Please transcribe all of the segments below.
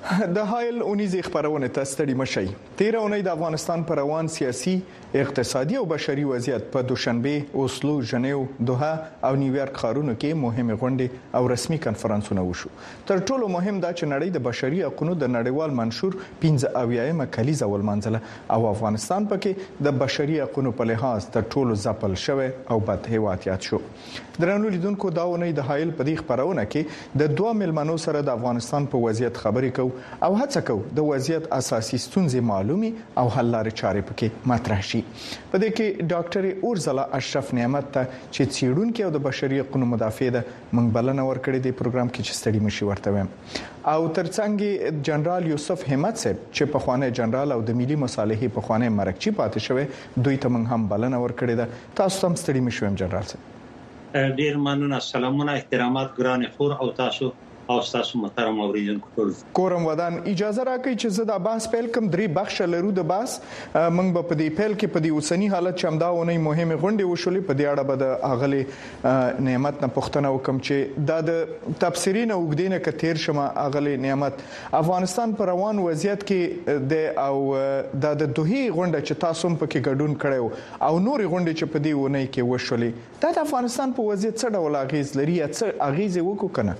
د هایل اونیزې خبرونه ته ستړي مشي. تیر اونۍ د افغانستان پر روان سیاسي، اقتصادي او بشري وضعیت په دوشنبه، اوسلو، ژنیو، دوحه او نیویارک ښارونو کې مهمه غونډې او رسمي کنفرانسونه وشو. تر ټولو مهم دا چې نړۍ د بشري حقوقو د نړیوال منشور 15 کلیزه ولمانځله او افغانستان پکې د بشري حقوقو په لحاظ تر ټولو ځپل شوی او بد هیواد یاد شو. درنو لیدونکو، دا اونۍ د هایل په دې خبرونه کې د دوه ملمنو سره د افغانستان په وضعیت خبرې کوو او هڅه کوو د وضعیت اساسي ستونزې معلومي او حل لارې چارې پکې مطرح شي. په دې کې ډاکټر اورزلا اشرف نعمت ته چې څېړونکې او د بشري حقوقو مدافع ده موږ بلنه ورکړې د پروګرام کې چې ستړي مشي ورته ویم، او ترڅنګ جنرال یوسف همت صاحب چې په خوانه جنرال او د ملي مصالحې په خوانه مرکچی پاتې شوی، دوی ته موږ هم بلنه ورکړې ده. تاسو هم ستړي مشي ویم جنرال صاحب. ډیر مننه، سلامونه، احترامات ګران خور او تاسو او تاسو محترم اوریدونکو ټول. کورم ودان اجازه راکړئ چې زه دا بحث پیل کوم. 3 بخښه لرو د بحث. موږ به په دې پیل کې په دې اوسنی حالت چې همدا ونی مهمه غونډه وشولې په دې اړه به د اغلی نعمت نه پوښتنه وکم چې دا د تفسیرین وګدینه کتیر شمه. اغلی نعمت، افغانستان پر روان وضعیت کې د او د دوه غونډه چې تاسو په کې ګډون کړو او نور غونډه چې په دې ونی کې وشولې، دا د افغانستان په وضعیت څه ډول اغیز لري یا څه اغیز وکړو کنه؟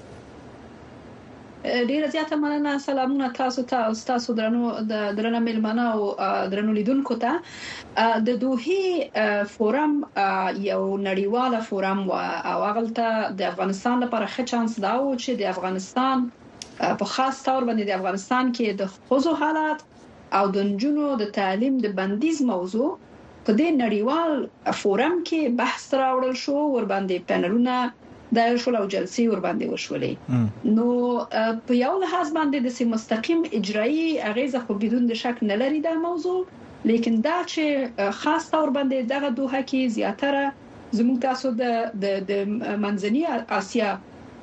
ډیره زیاته مننه. سلامونه تاسو ته او تاسو درنه ملمنه او درنو لیدونکو ته. د دوحه فورم یو نړیواله فورم او هغه د افغانستان لپاره ښه چانس دا و چې د افغانستان په خاص تور باندې د افغانستان کې د خصوصو حالات او د نجونو د تعلیم د بندیز موضوع په دې نړیوال فورم کې بحث راوړل شو، ور باندې پینلونه د شول او جلسې ور باندې وشولې. نو په یو لحاظ باندې د مستقیم اجرایی اغیزه خو بدون د شک نه لري دا موضوع، لیکن دا چې خاص تور باندې دغه دوحه کې زیاتره زموږ تاسو د منځنی آسیا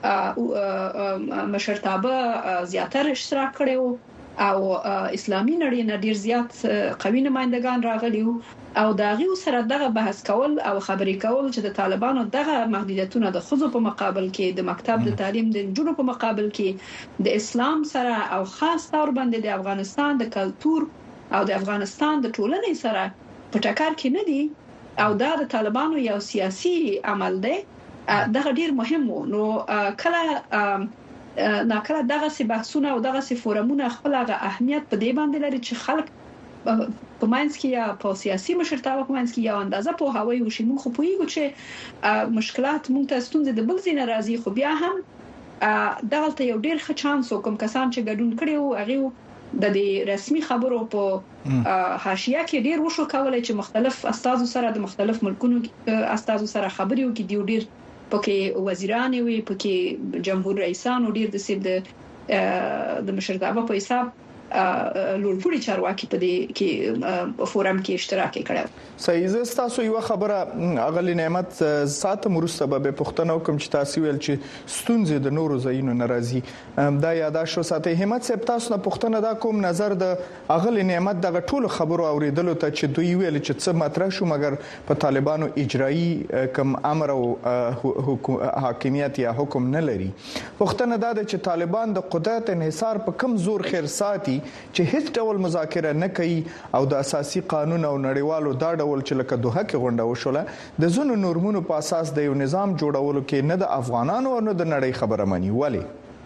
مشرتابه زیاتره اشتراک کړو او اسلامي نړۍ نه ډیر زیات قوي نمائندگان راغلي او داغي سره دغه بحث کول او خبرې کول چې د طالبانو دغه محدودیتونه د خزو په مقابل کې د مکتب د تعلیم د جنونو په مقابل کې د اسلام سره او خاص تور باندې د افغانستان د کلچر او د افغانستان د ټولنې سره په ټکر کې نه دي او دا د طالبانو یو سیاسي عمل دی. دغه ډیر مهم و. نو کله ناکله دغه سي بحثونه او دغه سي فورمونه خپل اهمیت په دې باندې لري چې خلک په ماینس کې یا په سیاسي مشرتابه په ماینس کې یو اندازه په هوایي وشي. موږ خو پوهیږو چې مشکلات موږ ته ستونزې د بل ځای نه راځي، خو بیا هم دغه یو ډیر ښه چانس وکم کسان چې ګډون کړي او هغه د دې رسمي خبرو په حاشیه کې ډیر وشو کولای چې مختلف استادو سره د مختلف ملکونو استادو سره خبرې وکړي. دی ډیر پکې وزیران وي، پکې جمهور رئیسان او ډیر د مشرتابه په حساب لوړپوړي چارواکي په دې کې فورم کې اشتراک کړو. صحیح. زه تاسو یو خبره اغلی نعمت ساته مرسته به پښتنه کوم چې تاسو ویل چې ستونزې د نورو ځایونو ناراضي دا یاداش شو. ساته همت صاحب تاسو نه پښتنه دا کوم نظر د اغلی نعمت دغه ټولو خبرو اوریدلو ته چې دوی ویل چې څه مطرح شو مګر په طالبانو اجرایی کم امر او حاکمیت یا حکم نه لري. پښتنه دا چې طالبان د قدرت انحصار په کم زور خیر ساتي چې هیڅ ډول مذاکره نه کوي او د اساسي قانون او نړیوالو دا ډول چې لکه دوحه کې غونډه وشوله د زونو نورمونو په اساس د یو نظام جوړولو کې نه د افغانانو او نه د نړۍ خبره مانی. ولی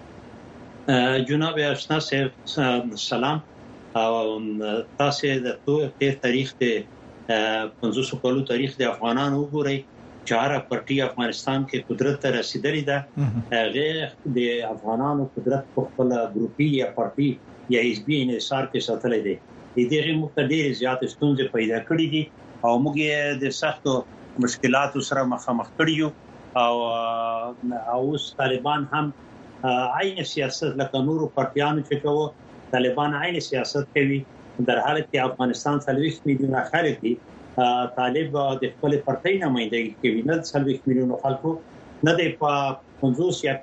جناب آشنا صاحب سلام او تاسو د ټول تاریخ د 500 کلو تاریخ د افغانانو وګورئ چې هر پارټي افغانستان کې قدرت ته رسیدلې ده. غیر د افغانانو قدرت په خپل ګروپي یا پارټي یا حزبي انحصار کې ساتلې دي. د دې مختلفې زیات ستونزې پیدا کړې دي او موږ د سختو مشکلاتو سره مخامخ کړیو او اوس طالبان هم عین سیاست لکه نورو پارټیانو چې کوي، طالبان عین سیاست کوي در حال کې افغانستان 30 میلیونه خلک دي. طالب د خپل پارټي نمائندګي کوي، نه 30 میلیونه خلکو، نه د 50 یا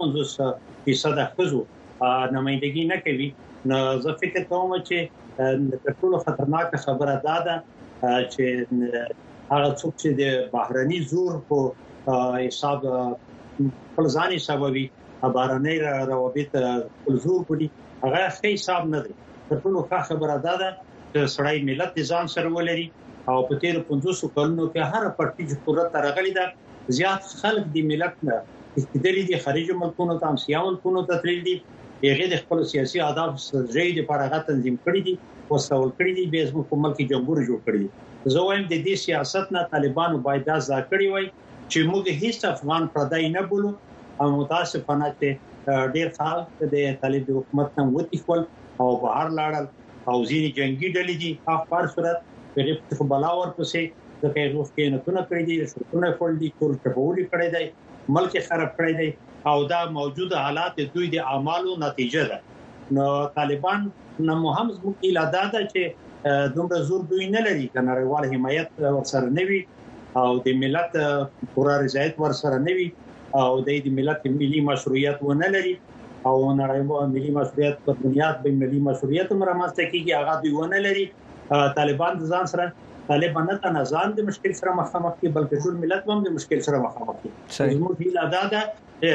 55% خزو نمائندګي نه کوي. نو زه فکر کوم چې د ټولو خطرناک خبره ده چې هغه څوک چې د بهرني زور په حساب خپل ځان حسابوي بارنۍ روابط زور بودي هغه ښه حساب نه دی. تر ټولو ښه خبره ده چې سړی ملت ځان سره ولري او په تیر 500 کلونو کې هر پارټي چې قدرت راغلی ده زیات خلک د ملت نه استدلال دي خارج ملکونو ته سیاسي ملکونو ته تللی دي هغه د خپل سیاسي اهداف سره د فراغت تنظیم کړی دي او ستول کړی دي به زموږ په ملک جمهور جوړ کړی دي. زه وایم د دې سیاست نه طالبانو باید دا ځا کړی وای چې موږ هیڅ افغان پردای نه بولو او متاسفانه چې ډیر خلک د طالب حکومت نه وتی خپل او بهر لاړل او ځینې جنگي ډلې دي په هر صورت په بلاور پسې د پیغام کې نه تونه کړی دي شتونه کول دي کور ټبولي کړی دی ملک خراب کړی دی او دا موجوده حالات دوی د اعمالو نتیجه ده. نو طالبان نه مهم زموږ الاده ده چې دومره زور دوی نه لري چې نړیوال حمایت ورسره نه وي او د ملت پوره رضایت ورسره نه وي او د ملت ملي مشروعیت ونه لري او نړیوال ملي مشروعیت په بنیاد به ملي مشروعیت مرامسته کیږي هغه دوی ونه لري. طالبان ځان سره طالبان نه تنه ځان د مشکل سره مخامخ دي بلکې ټول ملت هم د مشکل سره مخامخ دي. زموږ الاده ده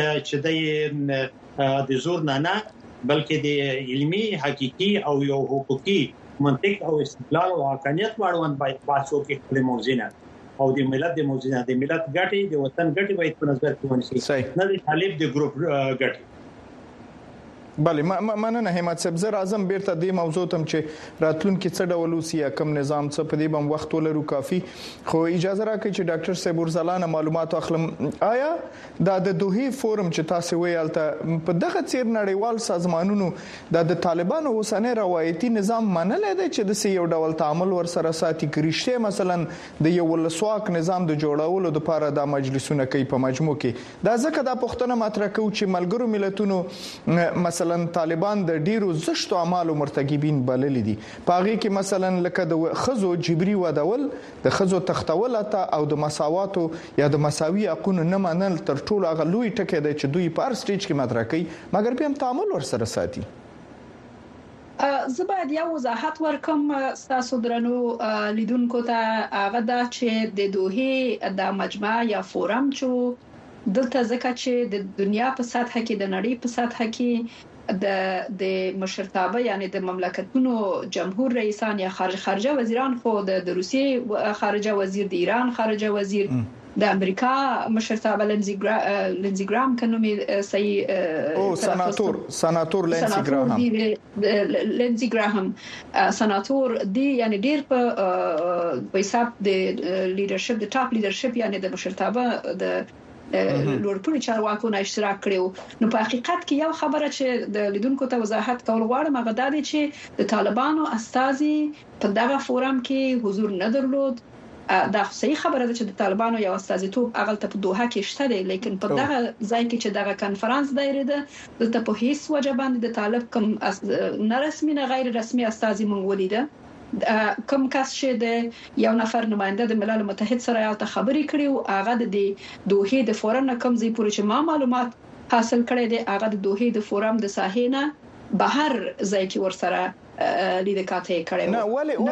چې د زور نه بلکې د علمي حقيقي او یو حقوقي منطق او استدلال او حقانيت واړوند باید باسو کې خپل موزینه او د ملت د موزینه د ملت ګټي د وطن ګټي باید په نظر کې ونیسي نه د طالب د ګروپ ګټي. بله مننه همت صاحب. زه راځم بیرته د موضوع تم چې راتلونکي څه ډول وسی کوم نظام څه په دې بم وخت ولرو کافي خو اجازه راکړئ چې ډاکټر صاحب ورزلانه معلومات اخلم. آیا د دوحې فورم چې تاسو ویلته په دغه چیر نړیوال سازمانونو د طالبانو اوسنۍ روایتي نظام منل دی چې د یو ډول تعامل ور سره ساتي کریشته مثلا د یو ولسواک نظام د جوړولو لپاره د مجلسونه کوي په مجموع کې دا ځکه د پښتنه مطرح کوي چې ملګرو ملتونو مثلا طالبان د ډیرو زشتو اعمالو مرتکبین بلل دي پاغي کې مثلا لکه د خزو جبري ودول د خزو تختول او د مساواتو یا د مساوي حقوقو نه منل تر ټولو هغه لوی ټکی دی چې دوی په هر سټیج کې مطرح کوي مګر بیا هم تعامل ور سره ساتي. زه باید یو وضاحت ورکم تاسو درنو لیدونکو ته هغه دا چې د دوحې د مجمع یا فورم چې دلته ځکه چې د دنیا په سطح کې د نړۍ په سطح کې د مشرتابه یعنی د مملکتونو جمهور رئیسان یا خارجه وزیران خو د روسیې خارجه وزیر د ایران خارجه وزیر د امریکا مشرتابه لینزی ګرام کنومي صحیح سناتور لینزی ګراهم سناتور دی یعنی ډیر په حساب د لیدرشپ د ټاپ لیدرشپ یعنی د مشرتابه د لوړپوړي چارواکو نه اشتراک کړو. نو په حقیقت کې یو خبره چې د لیدونکو ته وضاحت کول غواړم هغه دا دی چې د طالبانو استازي په دغه فورم کې حضور نه درلود. دا صحیح خبره ده چې د طالبانو یو استازیتوب هغه ته په دوحه کې شته دی لیکن په دغه ځای کې چې دغه کانفرنس دایره ده دلته په هیڅ وجه باندې د طالب کوم نه رسمي نه غیر رسمي استازي مونږ ولیده. کوم کس چې د یو نفر نماینده د ملل متحد سره یو ته خبري کړي او هغه د دوحې د فورم نه کوم ځای پورې چې ما معلومات حاصل کړي دي هغه د دوحې د فورم د ساحې نه بهر ځای کې ورسره لیدکاته کړي نه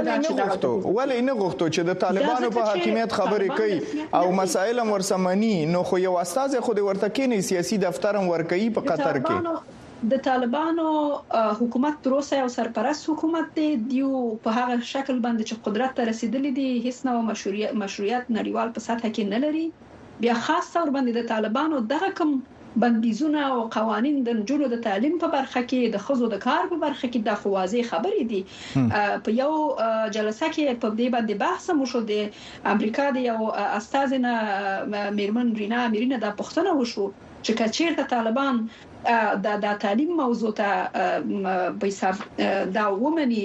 ولې نه غوښتو چې د طالبانو په حاکمیت خبرې کوي او مسائل ورسمني نو خو یو استاد خو د ورته کې سیاسي دفترم ورکوي په قطر کې د طالبانو حکومت تروسه او سرپرست حکومت دی په هغه شکل باندې چې قدرت ته رسیدلی دي هیڅ نوع مشروعیت نړیوال په سطح کې نه لري. بیا خاص تور باندې د طالبانو دغه کوم بندیزونه او قوانين د نجونو د تعلیم په برخه کې د خزو د کار په برخه کې د خوازي خبرې دي. په یو جلسه کې په دې باندې بحث مو شو د امریکا د یو استاذنه میرمن رینا امیرینه د پښتنه وشو چې کچیر د طالبان د تعلیم موضوع ته په حساب دا ومني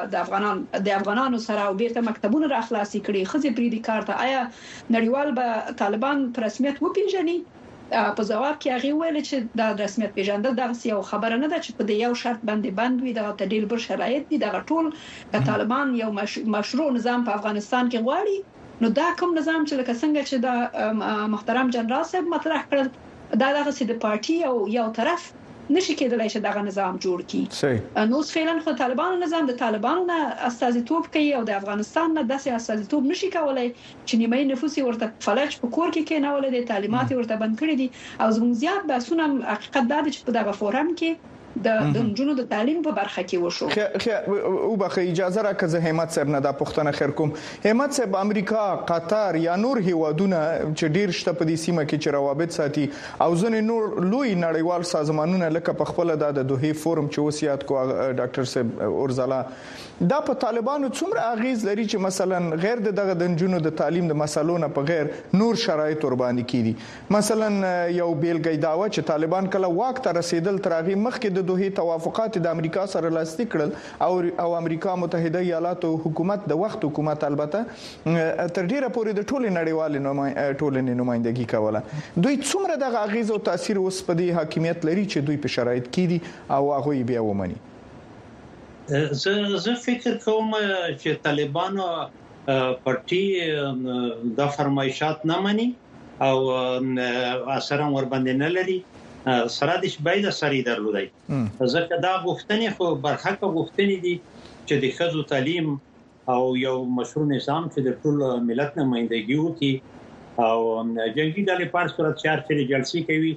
د افغانانو سره او بیرته مکتبونه را خلاصي کړي خزي پریدي کارته آیا نړیوال به طالبان په رسمیت وپیژني؟ په جواب کې هغه ویل چې د رسمیت پیژندل د یو خبره نه ده چې په یو شرط باندې بند وي د تدلیل بر شرایط دي د ټول د طالبان یو مشروع نظام په افغانستان کې غواړي. نو دا کوم نظام چې لکه څنګه چې د محترم جنرال صاحب مطرح کړ دا دغه سي د پارټي او یو طرف نشي کېدلای چې دغه نظام جوړ کړي. نو فعلا خو طالبانو نظام د طالبانو نه استازیتوب کوي او د افغانستان نه داسې استازیتوب نشي کولای چې نیمه نفوس ورته فلج په کور کې کېنول دي، تعلیمات ورته بند کړی دي او زموږ زیات بحثونه حقیقت دا چې په دغه فورم کې د جنونو د تعلیم په برخه کې وشو. او به اجازه راکړه زه همت صاحب نه دا پوښتنه خیر کوم. همت صاحب امریکا، قطر یا نور هیوادونه چې ډیر شته په دې سیمه کې چې روابط ساتي او ځنې نور لوی نړیوال سازمانونه لکه په خپل د دوحې فورم چې وسیات کو ډاکټر صاحب اورزلا، دا په طالبانو څومره اغیز لري چې مثلا غیر دغه د جنونو د تعلیم د مسلو نه په غیر نور شرایط ور باندې کیدي؟ مثلا یو بیلګې داوا چې طالبان کله واک ته رسیدل ترغه مخکې د دوحې توافقات د امریکا سره لاسلیک کړل او امریکا متحده ایالاتو حکومت د وخت حکومت البته تر ډیره پورې د ټولې نړیوال ټولنې نمائندګي کوله. دوی څومره د اغیز او تاثیر اوس په دې حاکمیت لري چې دوی په شرایط کې دي او هغه بیا ومني؟ زه فکر کوم چې طالبانو پارټي د فرمایشات نه مني او اثر ور باندې نه لري، سره د شبای د سری درلودای. ځکه دا غوښتنې خو برحق غوښتنې دي چې د خزو تعلیم او یو مشروع نظام چې د ټول ملت نمائندګي وکړي او جنگي ډلې پر صورت چار چې جلسې کوي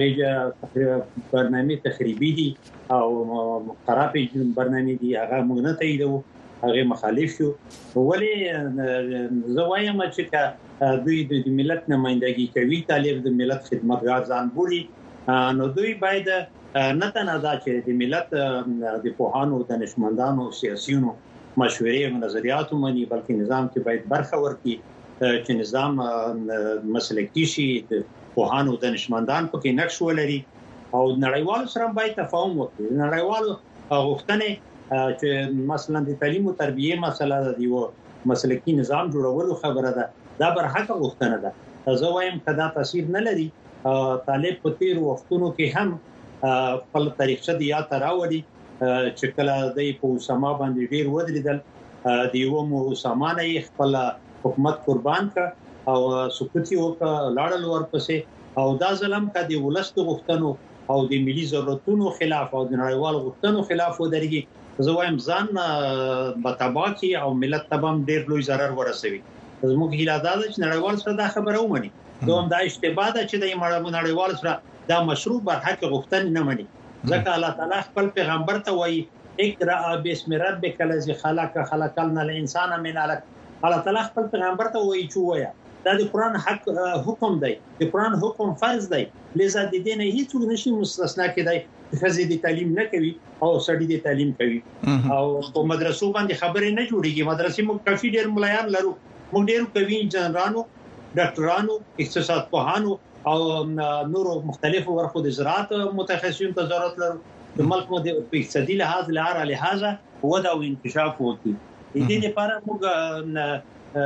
ریجه برنامه تخریبي دي او خرابې برنامه دي، هغه موږ نه تاییدو، هغه مخالف شو. ولی زه وایم چې دوی د ملت نمائندګي کوي، طالب د ملت خدمتګار ځان بولي، نو دوی باید نه تنها چې د ملت د پوهانو، دانشمندانو، سیاسيونو مشورې او نظریات ومني، بلکې نظام کې باید برخه ورکړي چې نظام مسلکي شي، د پوهانو دانشمندان پکې نقش ولري او نړیوالو سره باید تفاهم وکړي. نړیوالو غوښتنې چې مثلا د تعلیم او تربیه مسله د یو مسلکي نظام جوړولو خبره ده، دا برحق غوښتنه ده. زه وایم کدا تاثیر نه لري. طالب په تیر وختونو کې هم خپل تاریخچه د یاد راوړي چې کله د اسامه باندې ډیر ودرېدل، د یو اسامه نه خپل حکومت قربان کړ او سقوط وکړ، لاړل ورپسې او دا ظلم کدي ولست غوښتنو او د ملي ضرورتونو خلاف او د نړیوال غوښتنو خلاف ودرېږي. زه وایم ځان بتاباکي او ملت تبم ډیر لوی ضرر ورسوي. زموږ هیله ده چې نړیوال سره دا خبره ومني. دوم دا اشتباه ده چې د نړیوال سره دا مشروع برحق غوښتنې نه مني، ځکه الله تعالی خپل پیغمبر ته وایي اقرأ بسم ربک الذی خلقنا الانسان من علق. الله تعالی خپل پیغمبر ته وایي چې وایا دا د قران حق حکم دی، د قران حکم فرض دی، لذا د دین هیڅ نشي مستثنا کېدای. خزي د تعلیم نه کوي او سړي د تعلیم کوي او په مدرسو باندې خبرې نه جوړيږي. مدرسې موږ کافي ډېر مليان لرو، موږ ډېر کوي انجنيرانو، ډاکټرانو، اقتصاد پوهانو او نورو مختلفو ورخو د زراعت متخصصین ته ضرورت لرو. د ملک مو د اقتصادي لحاظ لهذا ودا او انکشاف وکړي. د دې لپاره موږ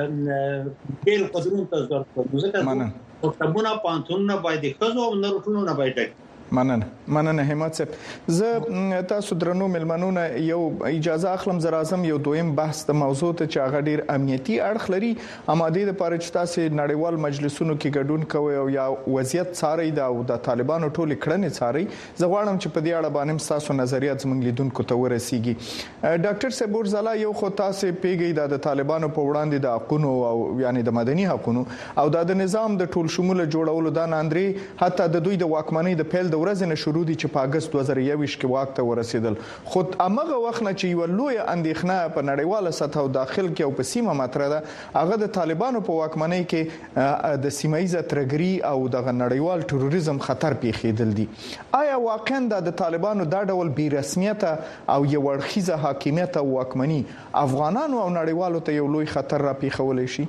ډېر قدرون ته ضرورت لرو. ځکه مکتبونه، پانتونونه باید خزو او نورو ټولو نه باید مننه همت صاحب. زه تاسو درنو ملمنونه یو اجازه اخلم زه راځم یو دویم بحث د موضوع ته چې هغه ډیر امنیتي اړخ لري. اماده لپاره چې تاسو نړیوال مجلسونو کې ګډون کوئ او یا وضعیت څاري دا او د طالبانو ټولې کړنې څاري، زه غواړم چې په دې اړه باندې تاسو نظریات زموږ لیدونکو ته ورسیږي. ډاکټر صاحب اورزلا، یو خو تاسو پیګی د طالبانو په وړاندې د حقوقو او یعنی د مدني حقوقو او د نظام د ټول شموله جوړولو د ناندري حتی د دوی د واکمنۍ د پیل د ورځې نه شروع دي چې په اگست 2021 کې واک ته ورسېدل. خو هغه وخت نه چې یو لوی اندېښنه په نړیواله سطح او داخل کې او په سیمه مطرح ده، هغه د طالبانو په واکمنۍ کې د سیمایي ترګری او د نړیوال تروریزم خطر پیښیدل دي. آیا واقعا د طالبانو دا ډول بې رسمیت او یو ورخیزه حاکمیت او واکمنۍ افغانانو او نړیوالو ته یو لوی خطر را پیښولی شي؟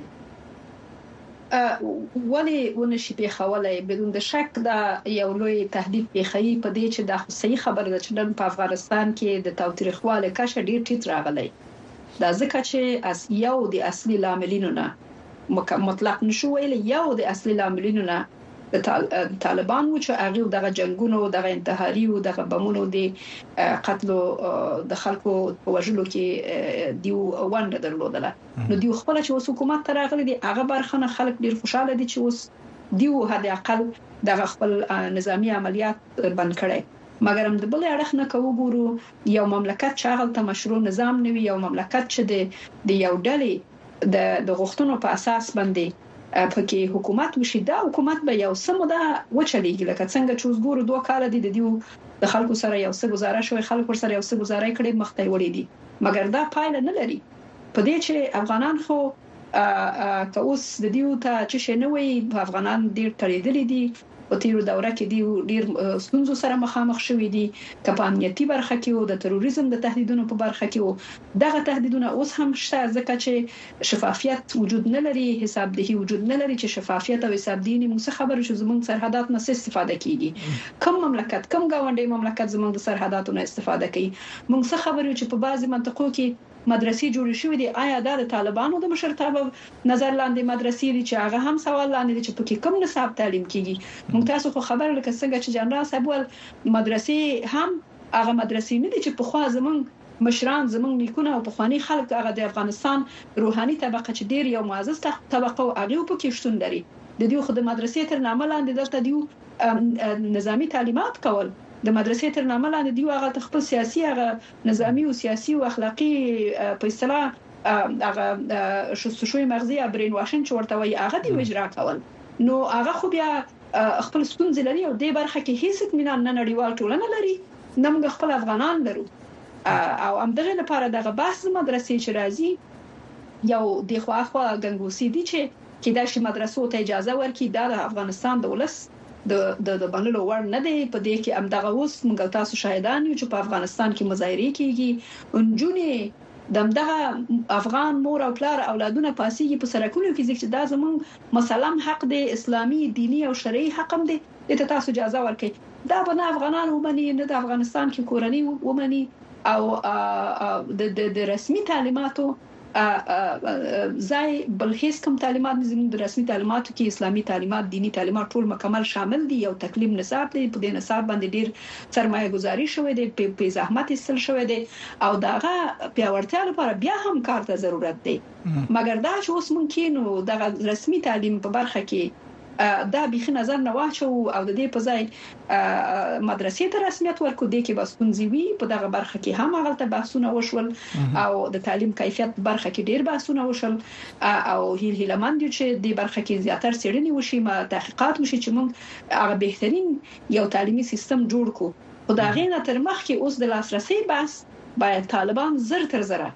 ولی ونشي پیښولای؟ بدون د شک دا یو لوی تهدید پیښوي په دې چې د صحیح خبره ده چې نن په افغانستان کې د تاوتریخواله کچه ډیر ټیټ راغلی. دا ځکه چې یو د اصلي لاملینو نه مطلق نشو ویل، یو د اصلي لاملینو نه د طالبان و چې هغه دغه جنگونو، دغه انتحاري او دغه بمونو د قتل د خلکو په وژلو کې دیو ونده درلودله. نو دیو خپل چې اوس حکومت ته راغلي دي، هغه برخه خلک ډیر خوشاله دي چې اوس دیو هدا اقل دغه خپل نظامی عملیات بند کړي. مګر هم د بل اړخ نه کوو یو مملکت چې هغه ته مشروع نظام نوي یو مملکت چې د یو ډلې د غوښتنو په اساس باندې پکې حکومت وشي دا حکومت به یو سمده وچلېږي لکه څنګه چې اوس ګورو 2 کال دي د خلکو سره یو څه گزاره شوی خلکو سره یو څه گزاره کړي مخته وړي دي مګر دا پایله نه لري په دې چې افغانان خو که اوس د دیو ته چې شنوي په افغانان ډیر تړيدلې دي په تیرو دوره کې دی ډیر ستونزو سره مخامخ شوې دي که په امنیتي برخه کې او د تروریزم د تهدیدونو په برخه کې دغه تهدیدونه اوس هم شته ځکه چې شفافیت وجود نه لري حسابدهي وجود نه لري چې شفافیت او حسابدهي موږ خبرو چې زموږ سرحدات نه استفاده کیږي کوم مملکت کوم گاونډي مملکت زموږ د سرحداتو نه استفاده کوي موږ خبرو چې په بعضي منطقو کې مدرسې جوړې شوې دي آیا دا د طالبانو د مشرتابه نظر لاندې مدرسې دي چې هغه هم سوال لاندې دي چې پکې کوم نصاب تعلیم کیږي موږ تاسو خو خبر لکه څنګه چې جنرال صاحب ول مدرسې هم هغه مدرسې نه دي چې په خوا زمونږ مشران زمونږ نیکونه او پخوانی خلک هغه د افغانستان روحاني طبقه چې ډیر یو معزز طبقه او هغه په کې شتون لري د دې خو د مدرسې تر نامه لاندې دلته دیو نظامی تعلیمات کول د مدرسې تر نامه لاندې دی هغه خپل سیاسي هغه نظامی او سیاسي او اخلاقی په اصطلاح هغه شوي مغزي برین واشن چورته وي هغه دی اجرا کول نو هغه خو بیا خپل ستونزې لري او د برخه کې هیڅ اطمینان نه نړیوال ټولنه لري نمګ خپل افغانان لرو او همدغه لپاره دغه بحث مدرسې چې راځي یو د خواخوا غنګوسی دي چې کدا شي مدرسو ته اجازه ورکړي د افغانستان دولت د بنلو ور نه دی په دې کې امدغه اوس موږ تاسو شاهدان یو چې په افغانستان کې مظاهره کیږي انجونې دمدغه افغان مور او پلار اولادونه پاسيږي په سرکونو کې چې دا زمون مسلم حق دی اسلامي دینی او شرعي حق هم دی ته تاسو اجازه ورکړي دا بنا افغانان ومني نه د افغانستان کې کورنۍ ومني او د رسمي تعلیماتو زای بل هیڅ کوم تعلیمات زموږ د رسمي تعلیماتو کې اسلامي تعلیمات دینی تعلیمات ټول مکمل شامل دي یو تکلیف نصاب دی په دې نصاب باندې ډیر سرمایه گذاري شوې ده په زحمت استل شوې ده او داغه پیاوړتیا لپاره بیا هم کار ته ضرورت دی مګر دا چې اوس ممکن نو د رسمي تعلیم په برخه کې دا بيخي نظر نه واچو او د دې په ځای مدرسې ته رسمیت ورکو دي کې بس پنځوي په دغه برخه کې هم هغه ته بحثونه وشول او د تعلیم کیفیت برخه کې ډیر بحثونه وشول او هیلمند چې د برخه کې زیاتر څېړنې وشي ما تحقیقات وشي چې موږ هغه بهترین یو تعلیمي سیستم جوړ کړو خو دا غینه تر مخ کې اوس د لاسرسي بحث باید طالبان زر تر زره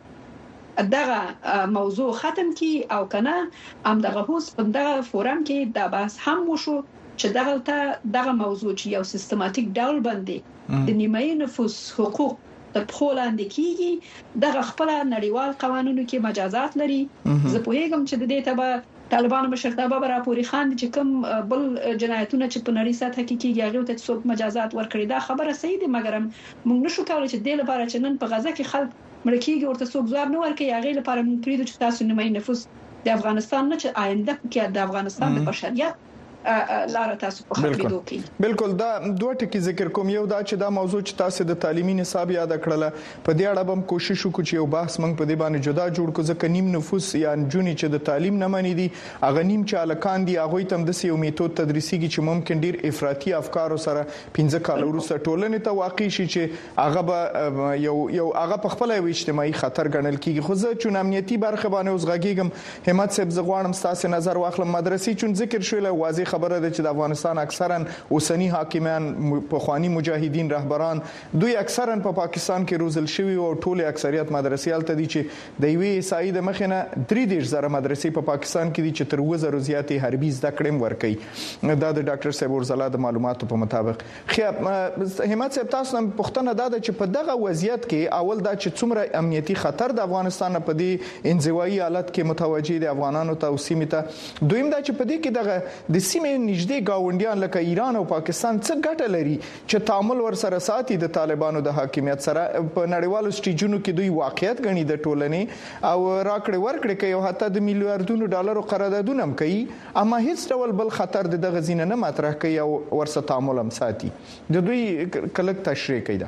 دغه موضوع ختم کی او کنه هم دغه اوس په دغه فورم کې دا بحث هم وشو چې دغه موضوع چې یو سیستماتیک ډول باندې د نیمایي نفوس حقوق د پخولاندې کیږي دغه خپل نړیوال قوانینو کې مجازات لري زه په هیګم چې د دې ته طالبان مشرتابه راپوري خان چې کوم بل جنایتونه چې په نړۍ سطح کې کیږي هغه ته څوک مجازات ورکړي دا خبره صحیح ده مګر موږ نشو کولای چې د لپاره چې نن په غزه کې خلک مړکیږي ورته څوک ځواب نه ورکړي هغه لپاره موږ پریدو چې تاسو نیمایي نفوس د افغانستان نه چې آینده کې د افغانستان د بشریت لاره تاسو په خپل کې بالکل دا دوه ټکي ذکر کوم یو دا چې دا موضوع چې تاسو د تعلیمي نصاب یاد کړله په دې اړه هم کوشش وکړو چې یو بحث موږ په دې باندې جدا جوړ کړو ځکه نیم نفوس یا جونی چې د تعلیم نه مانی دي اغه نیم چې الکان دي هغه تم د یو میتود تدریسيږي چې ممکن ډیر افراطي افکار سره 15 کال وروسته ټولنې ته واقع شي چې هغه به یو هغه په خپل اجتماعي خطر ګڼل کیږي خو زه چې امنیتي برخه باندې اوس غږیږم همت صاحب زغوانم تاسو نظر واخلم مدرسې چون ذکر شوی واضح خبره ده چې د افغانستان اکثرا اوسنی حاکمان په خواني مجاهدین رهبران دوی اکثرا په پاکستان کې روزل شوی او ټول اکثریت مدرسې الته دي چې د یوې سعید مخنه 3000 مدرسې په پاکستان کې دي چې تر 2000 زیاتې حربي زده کړې ورکړي دا د ډاکټر صاحب ورزلا د معلوماتو په مطابق همت صاحب تاسو هم پښتنه ده چې په دغه وضعیت کې اول دا چې څومره امنیتي خطر د افغانستان په دې انزوایي حالت کې متوجي دي افغانانو ته او سیمه ته دویم دا چې په دې کې دغه د سیمه نږدې گاونډیان لکه ایران او پاکستان څه ګټه لري چې تعامل ورسره ساتي د طالبانو د حاکمیت سره په نړیوالو سټیجونو کې دوی واقعیت غني د ټولنې او راکړې ورکړې کوي او حتی د میلیارډونو ډالرو قراردادونه هم کوي اما هیڅ ډول بل خطر د غزینه نه مطرح کوي او ورسره تعامل هم ساتي د دوی کلک تشریح کوي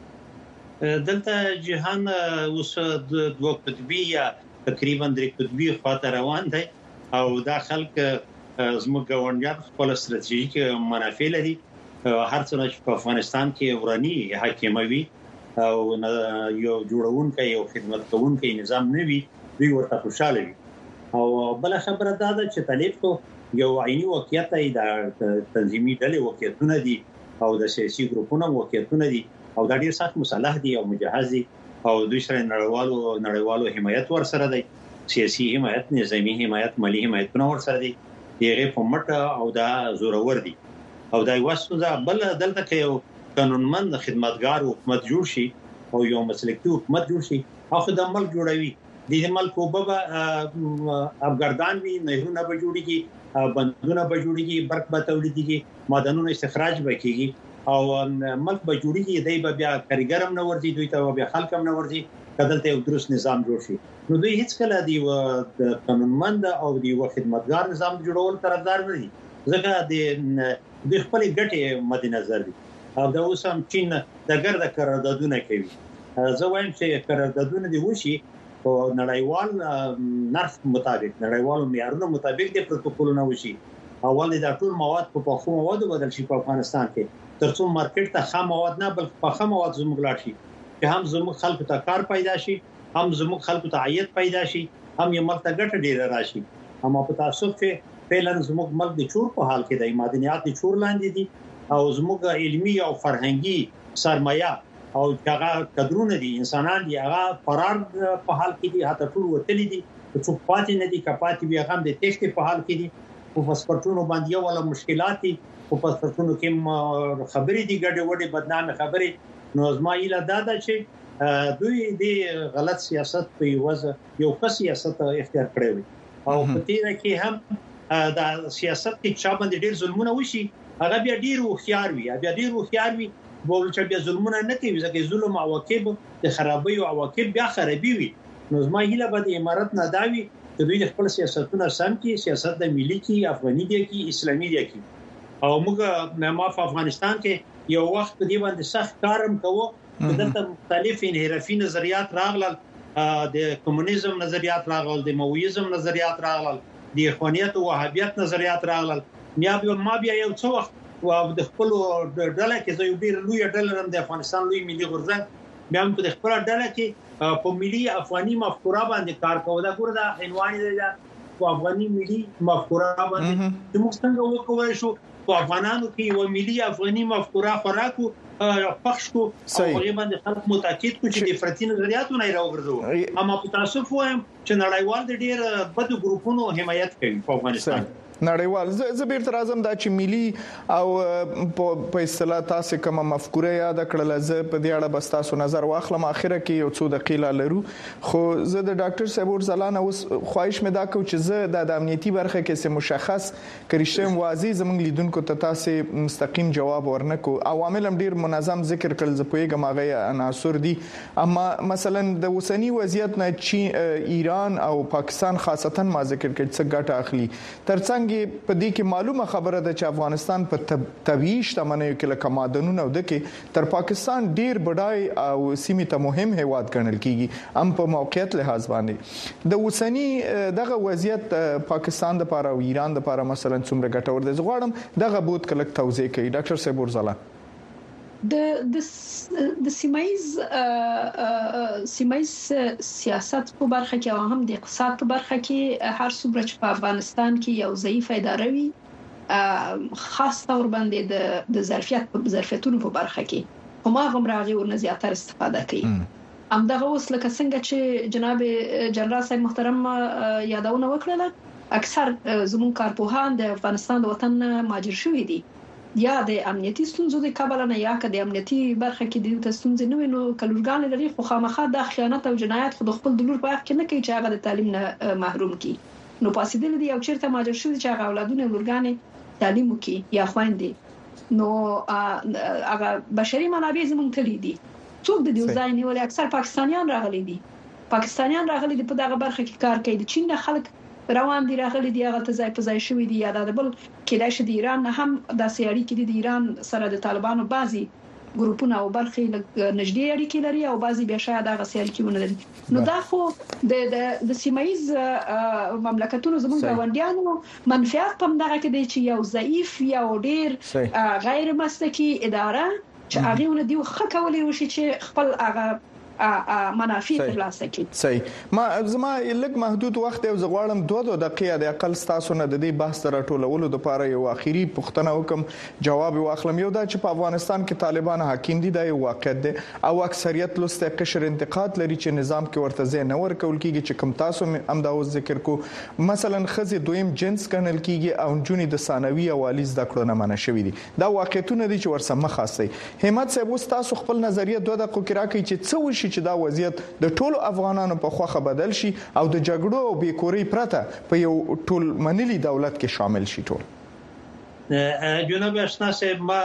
دلته جهان اوس د دوه قطبي یا تقریبا درې قطبي خاطر روان دی او دا خلک زموږ ګاونډیان خپل ستراتیژیک منافع لري هر څه چې په افغانستان کې ورانی حاکموي او یو جوړونکي او خدمت کوونکي نظام نه وي دوی ورته خوشاله وي. او بل خبره دا ده چې طالب کو یو عیني واقعیت دی د تنظیمي ډلې واقعیتونه دي او د سیاسي ګروپونو واقعیتونه دي او دا ډیر سخت مسلح دي او مجهز دي او دوی سره نړیوالو حمایت ورسره دی، سیاسي حمایت، نظامی حمایت، مالی حمایتونه ورسره دي، یې په مټه او دا زورور دي. او دا واسطه بل دلته کې یو قانونمند خدمتګار حکومت جوړ شي او یو مسلکي حکومت جوړ شي او د ملک جوړوي. د ملک وبا افغانستان وی نهرونه به جوړیږي، بندونه به جوړیږي، برق به تولیديږي، معدنونو استخراج به کیږي او ملک به جوړیږي. دی به بیا کارګرم نه ورځي، دوی ته بیا خلک هم نه ورځي، کدلته یو درست نظام جوړ شي. نو دوی هیڅ کله دی د قانونمند او دی خدمتګار نظام جوړول طرفدار نه دي، ځکه د خپل ګټې مد نظر دي. او دا اوس هم چین د ګرد قراردادونه کوي. زه وایم چې قراردادونه دي وشي او نړیوال نرخ مطابق، نړیوال معیارونو مطابق د پروتوکولونه وشي. اول دا ټول مواد په پخو موادو بدل شي په افغانستان کې، ترڅو مارکیټ ته خام مواد نه بلکې پخه مواد زموږ لاړ شي، چې هم زموږ خلکو ته کار پیدا شي، هم زموږ خلکو ته عاید پیدا شي، هم یې ملک ته ګټه ډیره راشي. اما په تاسو کې فعلا زموږ ملک د چور په حال کې د معدنیات د چور لاندې دي او زموږ علمي او فرهنګي سرمایه او هغه قدرونه دي، انسانان دي، هغه فرار په حال کې دي، هغه ټول وتلي دي، چې پاتې نه دي، کپاتې بیا هم د تېښتې په حال کې دي. په پاسپورتونو باندې یو ولا مشکلات دي، په پاسپورتونو کې خبرې دي ګډې وډې بدنامه خبرې. نو زما ایله دا ده چې دوی د غلط سیاست په یو ښه سیاست اختیار کړی وي او په تیر کې هم دا سیاست کې چا باندې ډیر ظلمونه وشي، هغه بیا ډیر خوشیار وي، بیا ډیر خوشیار وي، بول چې بیا ظلمونه نه کوي، ځکه ظلم عواقب د خرابۍ او عواقب بیا خرابي وي. نو زما هیله به د امارت نه داوي چې دوی خپل سیاستونه سم کړي، سیاست د ملي کې، افغاني دی کې، اسلامي دی کې. او موږ ما په افغانستان کې یو وخت په دې باندې سخت کارم کوو، دلته مختلف انحرافي نظریات راغلل، د کمونیزم نظریات راغلل، د ماویزم نظریات راغلل، د اخوانیت او وهابیت نظریات راغلل. ما بیا یو څو وخت او د خپل ډله کې یو ډیر لوی ډله د افغانستان لوی ملي غورځنګ بیا هم په خپل ډله کې په ملي افغاني مفکوره باندې کار کوو. دا ګوره د عنوان دی په افغاني ملي مفکوره باندې چې موږ څنګه وکولای شو په افغانانو کې یو ملي افغاني مفکوره خوراکو پخش کو او هغه باندې خلک متأکد کو چې د فرتي نظریاتو نه راوګرځو. اما په تاسو وایم چې نړیوال د ډیر بد ګروپونو حمایت کوي په افغانستان. نړیوال زه بیرته راځم دا چې ملي او په اصطلاح تاسو کوم مفکوره یاد کړل، زه په دې اړه بس تاسو نظر واخلم. اخره کې یو څو دقیقې لرو، خو زه د ډاکټر صاحب ورزلان اوس خواهش مې دا کو چې زه د امنیتي برخه کې څه مشخص کریشم واضح زموږ لیدونکو ته تاسو مستقیم جواب ورنکو. عوامل هم ډیر منظم ذکر کړل، زه پوهیږم هغه عناصر دي، اما مثلا د اوسنی وضعیت نه چین، ایران او پاکستان خاصتا ما ذکر کړ څه ګټه اخلي. ترڅنګ په دې کې معلومه خبره ده چې افغانستان په طبيعي شتمنیو کې لکه معدنونه او د کې تر پاکستان ډیر بډای او سیمه ته مهم هیواد ګڼل کیږي هم په موقعیت لحاظ باندې. د اوسنی دغه وضعیت پاکستان د لپاره او ایران د لپاره مثلا څومره ګټور دي؟ زه غواړم دغه بود کلک توضیح کړئ ډاکټر صاحب ورزلا. د سیمایي سیاست په برخه کې او هم د اقتصاد په برخه کې هر څومره چې په افغانستان کې یو ضعیف اداره وي، خاص تور باندې د ظرفیتونو په برخه کې هم هغه راغي ورنه زیاتره استفاده کوي. همدغه اوس لکه څنګه چې جناب جنرال صاحب محترم یادونه وکړه، اکثر زموږ کارپوهان د افغانستان د وطن مهاجر شوي دي، یا د امنیتي ستونزو د کابل نه یا که د امنیتي برخه کې د ستونزې نه وینو کلورګان لري، خو خامخا د خیانت او جنایت خود خپل د لور په حق کې نه کوي چې هغه د تعلیم نه محروم کی. نو پاسیدل دي او چیرته ماجر شو چې هغه اولادونه لورګان تعلیم وکي یا خويندې، نو هغه بشري منابع زموږ ته دي. څوک د دې ځای نیول؟ اکثر پاکستانیان راغلي دي په دغه برخه کې کار کوي. د چین خلک روان دي راغلي دي، هغه ته ځای په ځای شوی دي، یا د بل کېدای شي د ایران هم د سیاري کې د ایران سره د طالبانو بعضي ګروپونه او برخې نږدې اړیکې لري او بعضي بیا شاید هغه سیال کیونه لري. نو دا خو د سیمایز مملکتونو زموږ غونډیانو منفعت په دغه کې دی چې یو ضعیف یا ډیر غیر مسلکي اداره چې هغه ونه دی خو کولای وشي چې خپل هغه منافع ترلاسه کړي. صحیح. ما زما لږ محدود وخت او زغواړم 2 دقیقې د اقل تاسو نه د دې بحث راټولولو لپاره یو اخیری پوښتنه وکم جواب واخلم. یو دا چې په افغانستان کې طالبان حاکم دي دا یو واقعیت دی او اکثریت لسته قشر انتقاد لري چې نظام کې ورته ځای نه ورکول کیږي چې کوم تاسو هم دا ذکر کو مثلا خزي دویم جنس ګڼل کیږي او جونې د ثانوي او عالی زده کړو نه منع شوی دي. دا واقعیتونه دي چې ورسمه خاصه. همت صاحب تاسو خپل نظریه 2 دقیقې کې راکړئ چې څه وشي چې دا وضعیت د ټولو افغانانو په خوخه بدل شي او د جګړو او بیکوري پرته په یو ټول منلي دولت کې شامل شي ټول. جناب آشنا صاحب ما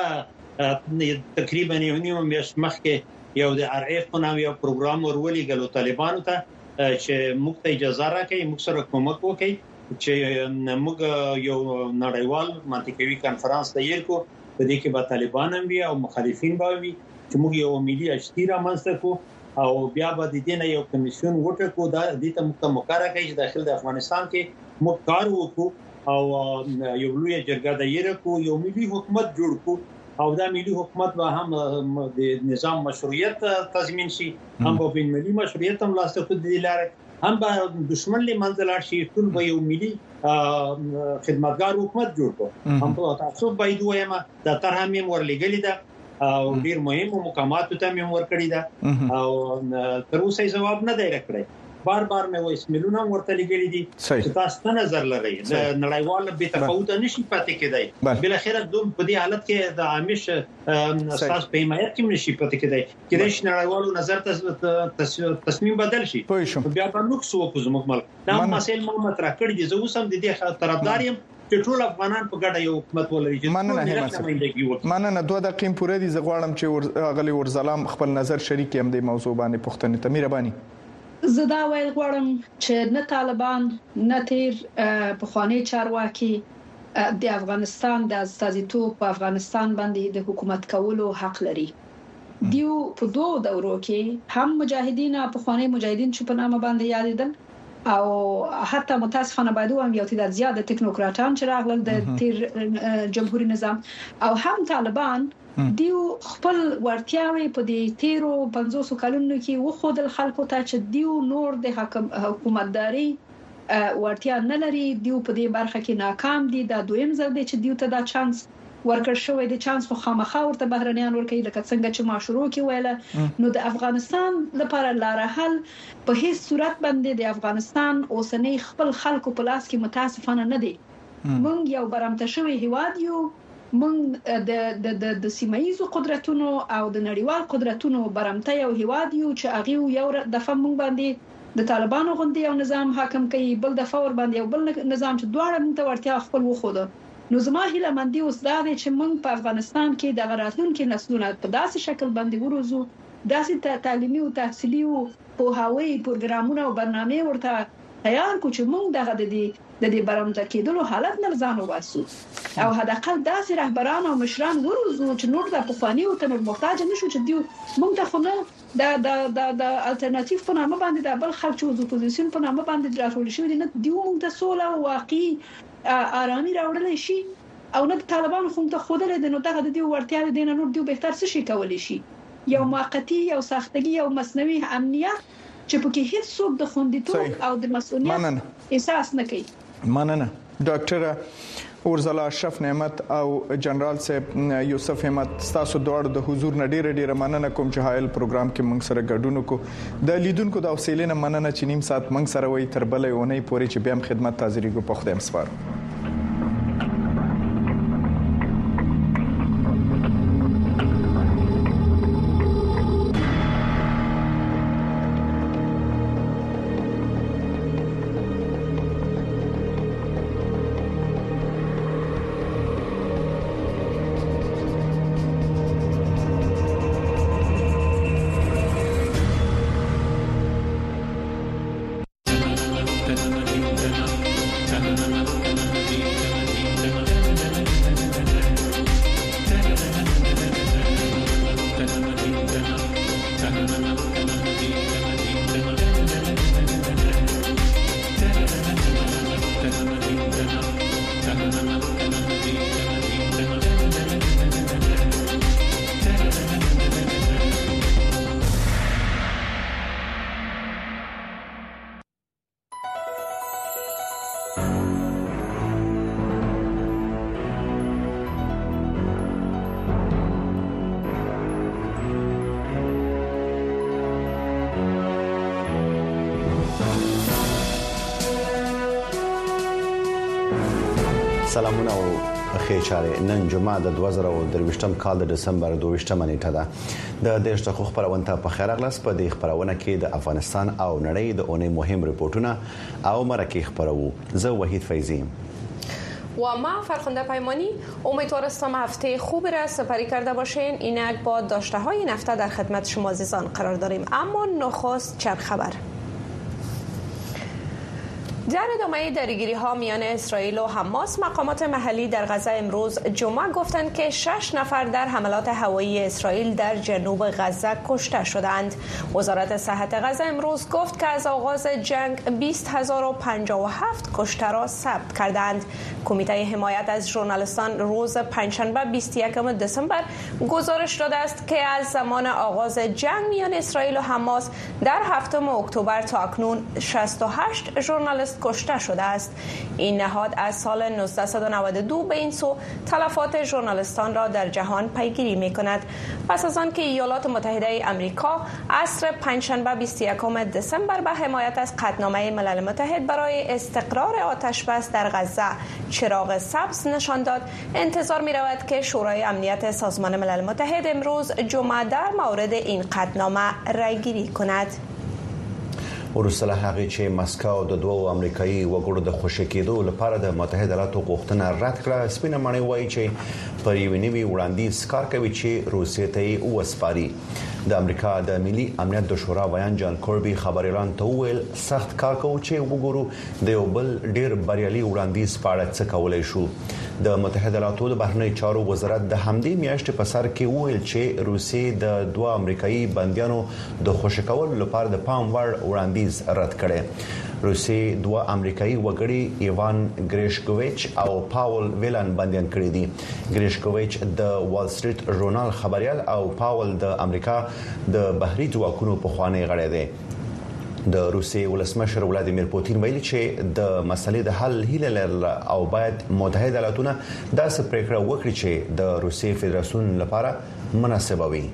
تقریبا یو نیم میاشت مخکې یو د RF په نام یو پروګرام ورولېږلو طالبانو ته چې موږ ته اجازه راکړي موږ سره کومک وکړي چې موږ یو نړیوال منطقوي کانفرنس تیار کو په دې کې به طالبان هم وي او مخالفین به وي چې موږ یو ملي اشتراک رامنځته کو او بیا به د دې نه یو کمیسیون وټاکو دا د دې ته مقرره کوي چې داخل د افغانستان کې موږ کار وکړو او یو لوی جرګه دایره کو یو ملي حکومت جوړ کو او دا ملي حکومت به هم د نظام مشروعیت تضمین شي هم په بین ملي مشروعیت هم لاسته خود دي لاره هم به دشمن له منځ لاړ شي ټول به یو ملي خدمتګار حکومت جوړ کو هم په تاسو باید وایم دا طرح هم ورلګلی ده او ډیر مهم مقامات ته هم ورکړی ده او تر اوسه جواب نه دی راکړی. بار مې وایي اسمیلونه ورته لګیلي دي چې تاسو ته نظر لرئ د نړیوال به تفاوت نشي پاتې کېدای بل اخر دوم په دې حالت کې د عامش اساس په حمایت کې نشي پاتې کېدای کېدای شي نړیوالو نظر تصمیم بدل شي بیا به نقص وکړو زموږ ملک دا مسایل مو مطرح کړی دي زه اوس هم د دې طرفدار یم چې ټول افغانان په ګډه یو حکومت ولري چې مننه 2 دقیقې پوره دي زغواړم چې غلي ورزلام خپل نظر شریک هم د موضوع باندې پوښتنه ته مهرباني. زه دا ویل غواړم چې نه طالبان نه تیر په خواني چارواکي د افغانستان د استازیتوب په افغانستان باندې د حکومت کولو حق لري. دیو په 2 دورو کې هم مجاهدین په خواني مجاهدین چې په نامه باندې یادیدل او حتی متاسفانه باید هم یو تعداد زیات ټکنوکراتان چې راغلل د تیر جمهوریت نظام او هم طالبان دیو خپل ورتیاوي په دې تیرو 500 کلونو کې وخودل خلکو ته چې دیو نور د حکومتداري ورتیا نه لري دیو په دې برخه کې ناکام دي دا دویم ځل دی چې دیو ته دا چانس ورکړ شوی دی چانس خو خامخا ورته بهرنیان ورکوي لکه څنګه چې ما شروع کې ویله نو د افغانستان لپاره لار حل په هیڅ صورت باندې د افغانستان اوسنی خپل خلکو په لاس کې متاسفانه نه دی. موږ یو برمته شوی هیواد یو موږ د سیمایي قدرتونو او د نړیوال قدرتونو برمته یو هیواد یو چې هغه یو دفعه موږ باندې د طالبانو غوندي یو نظام حاکم کوي بل دفعه ور باندې یو بل نظام چې دواړه موږ ته ورتیا خپل وخوده. نو زما هیله مندي اوس دا دی چې موږ په افغانستان کې د راتلونکو نسلونو په داسې شکل باندې وروزو داسې تعلیمي او تحصیلي او پوهاوی پروګرامونه او برنامه ورته تیار کو چې موږ دغه د دې برمته کېدلو حالت نه ځان وباسو او حداقل داسې رهبران او مشران وروزو چې نور د پخوانی او تنور محتاج نشو چې دیو موږ ته خو نه د الټرناتیو په نامه باندې د بل خلک چې اپوزیشن په نامه باندې راټول شوی نه دیو موږ ته سوله او واقعي آرامي راوړل شي او نه طالبان خو ته خود له نو دغه د دې ورتیا د نور دیو بهتر څه شي کولای شي یو موقتی یو ساختګي یو مصنوعي امنیت چې پکې هیڅ څوک د خوندیتوب او د مسؤلیت احساس نه کوي. مننه ډاکټر ورزلا اشرف نعمت او جنرال صاحب یوسف همت تاسو دوړ د حضور نډیر ډیر مننه کوم چې هایل پروګرام کې موږ سره ګډون کو د لیدونکو د حوصله نه مننه چې نیم ساعت موږ سره وي تر بلې ونې پورې چې بیا خدمت حاضرېږو په خدای مسپارو. سلامونه او خیر چاره. نن جمعه د 2023 کال د دسمبر 22 نیټه ده. د دیش د خو خبرونه ته په خیر اغلاس په دې خبرونه کې د افغانستان او نړۍ د اونۍ مهم رپورټونه او مرکه خبرو. زه وحید فیضی و ما فرخنده پیمانی. امیدوارم هفته خوبی را سپری کرده باشین. اینک با داشته های نفته در خدمت شما عزیزان قرار داریم، اما نخست چند خبر. در ادامه درگیری ها میان اسرائیل و حماس، مقامات محلی در غزه امروز جمعه گفتند که 6 نفر در حملات هوایی اسرائیل در جنوب غزه کشته شدند. وزارت صحت غزه امروز گفت که از آغاز جنگ 20057 کشته را ثبت کردند. کمیته حمایت از ژورنالیستان روز پنجشنبه 21 دسامبر گزارش داده است که از زمان آغاز جنگ میان اسرائیل و حماس در 7 اکتبر تا اکنون 68 ژورنالیست کشته شده است. این نهاد از سال 1992 به این سو تلفات ژورنالیستان را در جهان پیگیری می‌کند. پس از آنکه ایالات متحده آمریکا عصر پنجشنبه 21 دسامبر به حمایت از قطعنامه ملل متحد برای استقرار آتش‌بس در غزه چراغ سبز نشان داد، انتظار می‌رود که شورای امنیت سازمان ملل متحد امروز جمعه در مورد این قطعنامه رأی‌گیری کند. وروسته له هغې چې مسکو د دوو امریکایي وګړو د خوشي کېدو لپاره د متحده ایالاتو غوښتنه رد کړه، سپینه ماڼۍ وایي چې پر یوې نوې وړاندیز کار کوي چې روسیې ته یې وسپاري. د امریکا د ملي امنیت د شورا بیان جان کوربي خبريالان ته ویل سخت کار کوي چې وګورو د یو بل ډیر بریالي وړاندیز په اړه څه کولای شو. د متحده ایالاتو د بهرنی چارو وزارت د همدې میاشتې په سر کې ویل چې روسیې د دوه امریکایي بنديانو د خوشي کولو لپاره د پام وړ وړاندیز رد کړي. روسي دوه امریکایي وګړي ایوان ګریشکوویچ او پاول ویلان بنديان کړي دي. ګریشکوویچ د وال سټریټ ژورنال خبريال او پاول د امریکا د بهري ځواکونو په خوانی غړي دي. د روسي ولسمشر ولادیمیر پوتین ویلي چې د مسلې د حل هیله لري او باید متحده ایالاتونه داسې پریکړه وکړي چې د روسي فدراسیون لپاره مناسبه وي.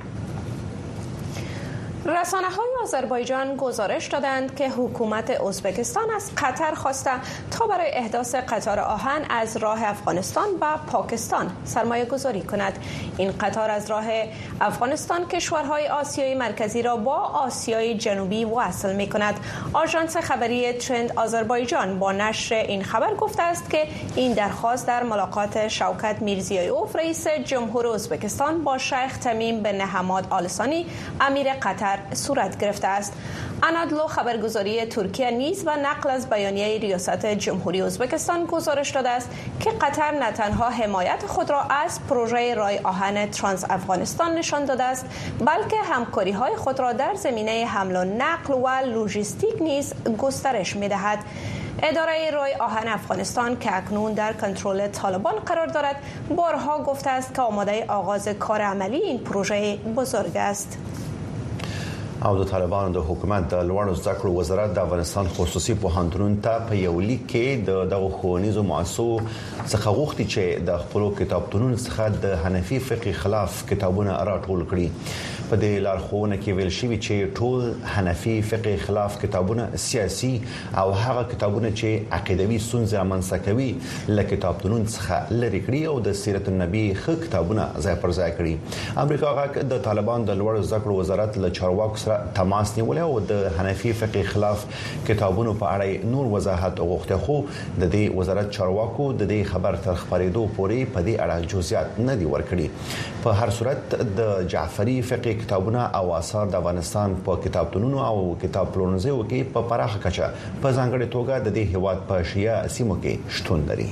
رسانه‌های آذربایجان گزارش دادند که حکومت ازبکستان از قطر خواسته تا برای احداث قطار آهن از راه افغانستان و پاکستان سرمایه گذاری کند. این قطار از راه افغانستان کشورهای آسیای مرکزی را با آسیای جنوبی وصل می کند. آژانس خبری ترند آذربایجان با نشر این خبر گفته است که این درخواست در ملاقات شوکت میرزیایوف رئیس جمهور ازبکستان با شیخ تمیم بن حماد آل ثانی امیر قطر صورت گرفته است. انادلو خبرگزاری ترکیه نیز و نقل از بیانیه ریاست جمهوری ازبکستان گزارش داده است که قطر نه تنها حمایت خود را از پروژه راه آهن ترانس افغانستان نشان داده است، بلکه همکاری‌های خود را در زمینه حمل و نقل و لوجستیک نیز گسترش می‌دهد. اداره راه آهن افغانستان که اکنون در کنترل طالبان قرار دارد، بارها گفته است که آماده آغاز کار عملی این پروژه بزرگ است. او د طالبانو د حکومت د لوړو زده کړو وزارت د افغانستان خصوصي پوهنتونونو ته په یو لیک کې دغه ښوونیزو مؤسسو څخه غوښتي چې د خپل کتابتونونو څخه د حنفي فقه خلاف کتابونه راټول کړي. په دې لارښوونه کې ویل شوی چې ټول حنفي فقه خلاف کتابونه سیاسي او هغه کتابونه چې عقیدوي ستونزې رامنځته کوي له کتابتونونو څخه لرې کړي او د سیرت النبی ښه کتابونه ځای پر ځای کړي. امریکا غاک د طالبان د لوړو زده کړو وزارت له چارواکو سره تماس نیولې او د حنفي فقه خلاف کتابونو په اړه نور وضاحت غوښته، خو د دې وزارت چارواکو د دې خبر تر خبرېدو پورې په دې اړه جزئیات نه دي ورکړي. په هر صورت د جعفری فقه کتابونه او آثار د افغانستان په کتابتونونو او کتاب پلورنځیو کې په پراخه کچه په ځانګړي توګه د دې هیواد په شیعه سیمو کې شتون لري.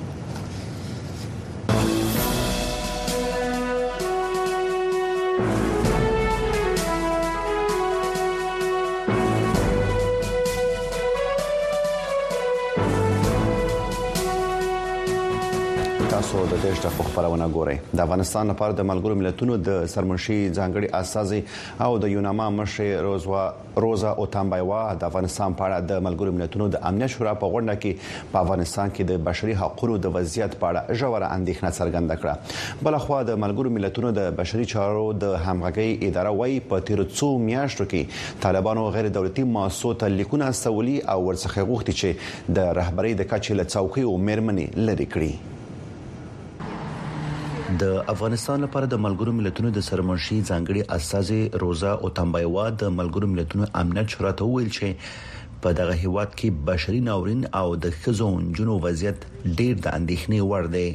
تاسو د دیش د خبرونه ګورئ. د افغانستان لپاره د ملګرو ملتونو د سرمنشي ځانګړي اساسي او د یوناما مشر روزا اوتامبایوا د افغانستان په اړه د ملګرو ملتونو د امنیت شورا په غونډه کې په افغانستان کې د بشري حقوقو د وضعیت په اړه ژوره اندېښنه څرګنده کړه. بلخوا د ملګرو ملتونو د بشري چارو د همغږي اداره وايي په تیر څو میاشتو کې طالبانو غیر دولتي مؤسسو ته لیکونه سولي او ورڅخه غوښتي چې د رهبرۍ د کچې له څوکۍ او مېرمنې لري کړي. د افغانستان لپاره د ملګرو ملتونو د سرمنشي ځانګړي استاذ روزا اوتانبایوا د ملګرو ملتونو امنیت شورا ته ویل چې په دغه هیواد کې بشري ناورین او د ښځو جنو وضعیت ډیر د اندېښنې وړ دی.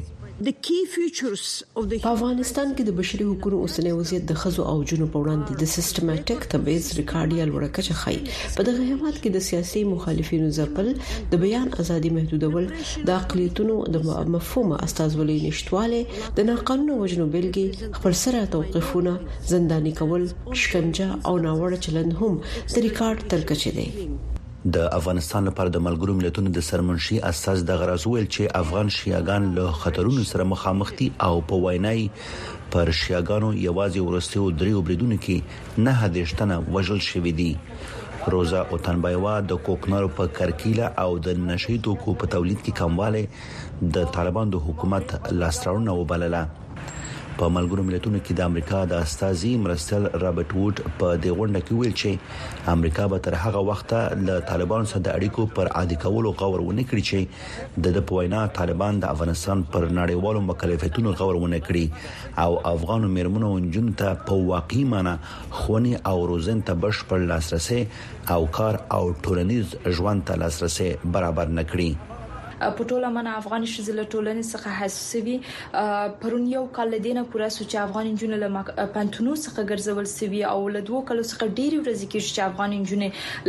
په افغانستان کې د بشري حقوقو اوسنی وضعیت د ښځو او جنو په وړاندې د سیستماتیک تبعیض ریکارډ لوړه کچه ښيي. په دغه هیواد کې د سیاسي مخالفینو ځپل، د بیان ازادي محدودول، د اقلیتونو د مفهوم استازولۍ نشټواله، د ناقانونه وژنو بیلګې، خپل سره توقيفونه، زنداني کول، شکنجه او ناوړه چلند هم د ریکارډ تر کچې دي. د افغانستان لپاره د ملګرو ملتونو د سرمنشي اساس د غرض ویل چې افغان شیعاګان له خطرونو سره مخامخ دي او په وینای پر شیعاګانو یوازې ورستیو دریو بریدونو کې 9 وژل شوی دي. روزا اوتانبایوا د کوکنارو په کرکیله او د نشئی توکو په تولید کې کمواله د طالبان د حکومت لاستراونه وبلله. په ملګرو ملتونو کې د امریکا د استازي مرستل رابرټ ووډ په دې غونډه کې ویل چې امریکا به تر هغه وخته له طالبانو سره د اړیکو پر عادي کولو غور ونه کړي چې د پوینا طالبان د افغانستان پر نړیوالو مکلفیتونو غور ونه کړي او افغان میرمنو جنونو ته په واقعي معنی خونی او روزن ته بشپړ لاسرسي او کار او ټولنیز ژوند ته لاسرسي برابر نکړي. په ټوله من افغاني شذله ټولنې څخه حساسوي. پرون یو کال لدینه پورا سوچ افغان جنونو له پانتونو څخه ګرځول سوي او له 2 کالو څخه ډېری ورځې کې چې افغان جنونو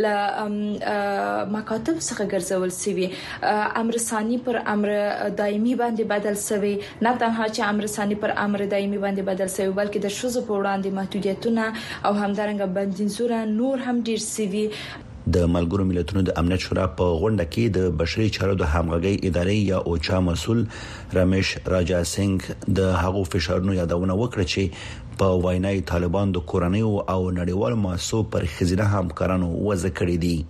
له مکاتب څخه ګرځول سوي. امر ثاني پر امر دایمي باندې بدل سوي. نه تنها چې امر ثاني پر امر دایمي باندې بدل سوي بلکې د شذو په وړاندې محدودیتونه او همدارنګه بندیزونه نور هم ډیر سوي. د ملګرو ملتونو د امنیت شورا په غونډه کې د بشري چارو د همغږي ادارې یا اوچا مسول رمیش راجا سنگ د هغو فشارونو یادونه وکړه چې په وینای طالبان د کورنۍ او نړیوال مؤسسو پر خزینه همکارانو وضع کړې دي.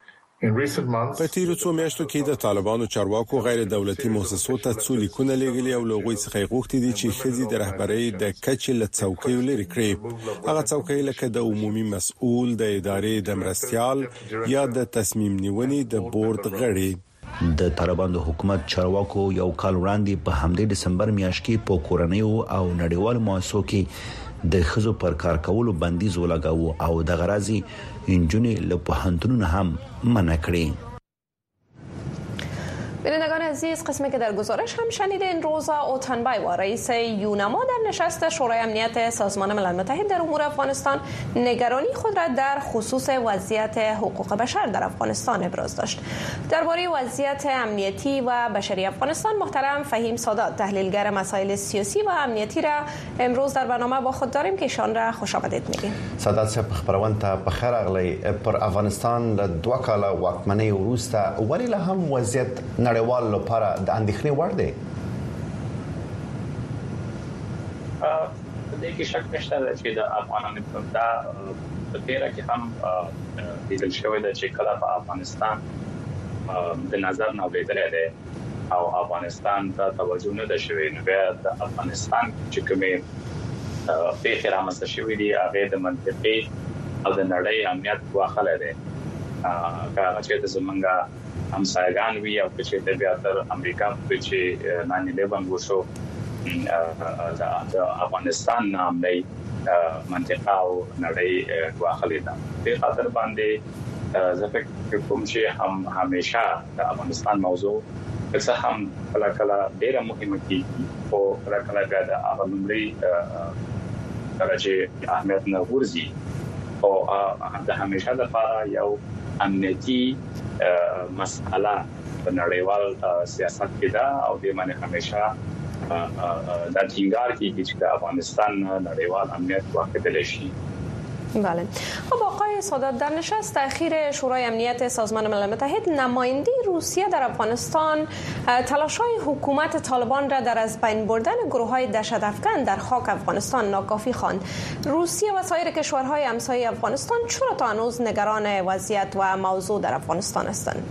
په تیرو څو میاشتو کې د طالبانو چارواکو غیر دولتي مؤسسو ته څو لیکونه لېږلي او لوغوي څخه غوښتي دي چې خزي د رهبرۍ د کچې له څوکۍ لري کړي. هغه څوکۍ لکه د عمومي مسؤل، د ادارې د مرستيال یا د تصمیم نیونې د بورډ غړي. د طالبان د حکومت چارواکو یو کال وړاندې په همدې دسمبر میاشت کې په کورنۍ او نړیوال مؤسسو کې د خزو پر کار کولو بندیز ولګاوه او د غرازي انجونې له پوهنتونونو هم منع کړې. بینندگان عزیز، قسمی که در گزارش هم شنیدین، روزا اوتانبایوا رئیس یونما در نشست شورای امنیت سازمان ملل متحد در امور افغانستان نگرانی خود را در خصوص وضعیت حقوق بشر در افغانستان ابراز داشت. درباره وضعیت امنیتی و بشری افغانستان محترم فهیم سادات تحلیلگر مسائل سیاسی و امنیتی را امروز در برنامه با خود داریم که ایشان را خوش آمدید میگیم. سادات صاحب خبرونه ته په خیر اغلی پر افغانستان له 2 کاله واکمنۍ وروسته ولی له هم وضعیت نړیوال لپاره د اندېښنې وړ دی. د دې شک نشته چې د افغانانو په تیره کې هم د شوې د چې کله په افغانستان د نظر نه ولیدل دي او افغانستان ته توجه نه ده شوې نو بیا د افغانستان چې کومه په خرامسته شوې دي هغه د منطقي او د نړۍ امنیت واخله دي. هغه چې د زمونږه همسایگان وی او چې د بیا تر امریکا په چې 9/11 وشو د افغانستان نام دی منطقه او نړۍ واخلې ده. په خاطر باندې زه فکر کوم چې هم همیشه د افغانستان موضوع څه هم کله ډیره مهمه کیږي او کله بیا د عملي درجه اهمیت نه ورزي او د همیشه لپاره یو امنیتي مسأله په نړیوال سیاست کې ده او د معنی همیشه د ټینګار کې چې د افغانستان نړیوال امنیت واخدل شي. بله. خب آقای سادات، در نشست اخیر شورای امنیت سازمان ملل متحد نماینده روسیه در افغانستان تلاش‌های حکومت طالبان را در از بین بردن گروه‌های دهشت‌افکن در خاک افغانستان ناکافی خواند. روسیه و سایر کشورهای همسایه افغانستان چرا تا هنوز نگران وضعیت و موضوع در افغانستان هستند؟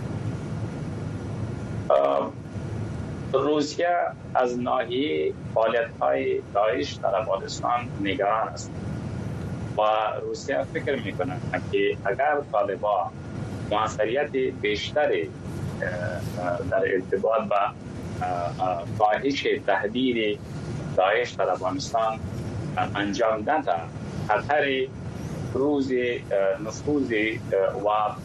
روسیه از ناحیه فعالیت‌های داعش در افغانستان نگران است. و روسیه فکر میکنه که اگر طالبان موثریت بیشتری در ارتباط با کاهش تهدید داعش در افغانستان انجام داده خطر روز نفوذ و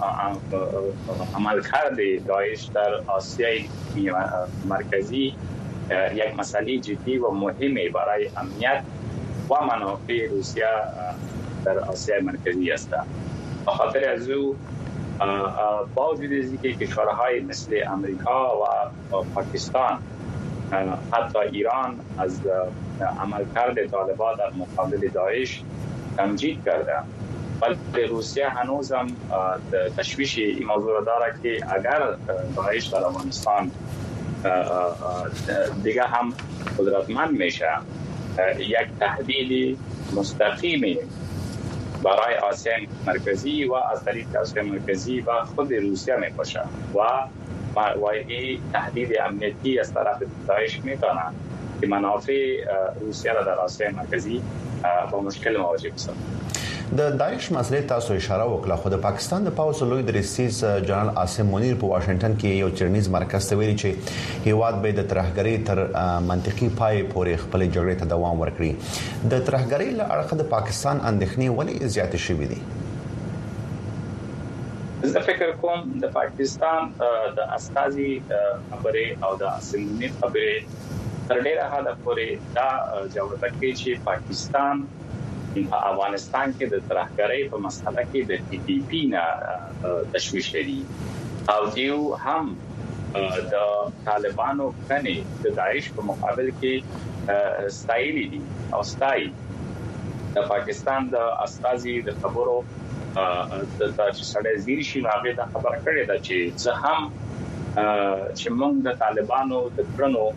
عملکرد داعش در آسیای مرکزی یک مسئله جدی و مهمه برای امنیت و منافع روسیه در آسیای مرکزی است. به خاطر از او با وجود اینکه کشورهای مثل امریکا و پاکستان حتی ایران از عملکرد طالبان در مقابل داعش تمجید کرده، ولی روسیه هنوز هم تشویش این موضوع داره که اگر داعش در افغانستان دیگه هم قدرتمند میشه یک تهدید مستقیم برای آسیای مرکزی و از طریق آسیای مرکزی و خود روسیه میباشه و این تهدید امنیتی از طرف داعش میتونه که منافع روسیه را در آسیای مرکزی با مشکل مواجه بسازه. د داعش مسلې تاسو اشاره وکړه، خو د پاکستان د پاوز لوی درسیز جنرال عاصم منیر په واشنگټن کې یو چرنیز مرکز ته ویلي چې هیواد به د ترهګرۍ تر منطقي پای پورې خپل جګړې ته دوام ورکړي. د ترهګرۍ له اړخه د پاکستان اندېښنې ولې زیاتې شوې دي؟ زه فکر کوم د پاکستان د استازي خبرې او د عاصم منیر خبرې تر ډیره حده پورې دا جوړه کوي چې پاکستان افغانستان کې د ترهګرۍ په مسله کې د ټي ټي پی نه تشویش لري او دیو هم د طالبانو کني د داعش په مقابل کې ستایلی دي او ستای د پاکستان د استازي د خبرو د سړی زیر شي هغه د خبره کړې ده چې زه هم چې موږ د طالبانو د کړنو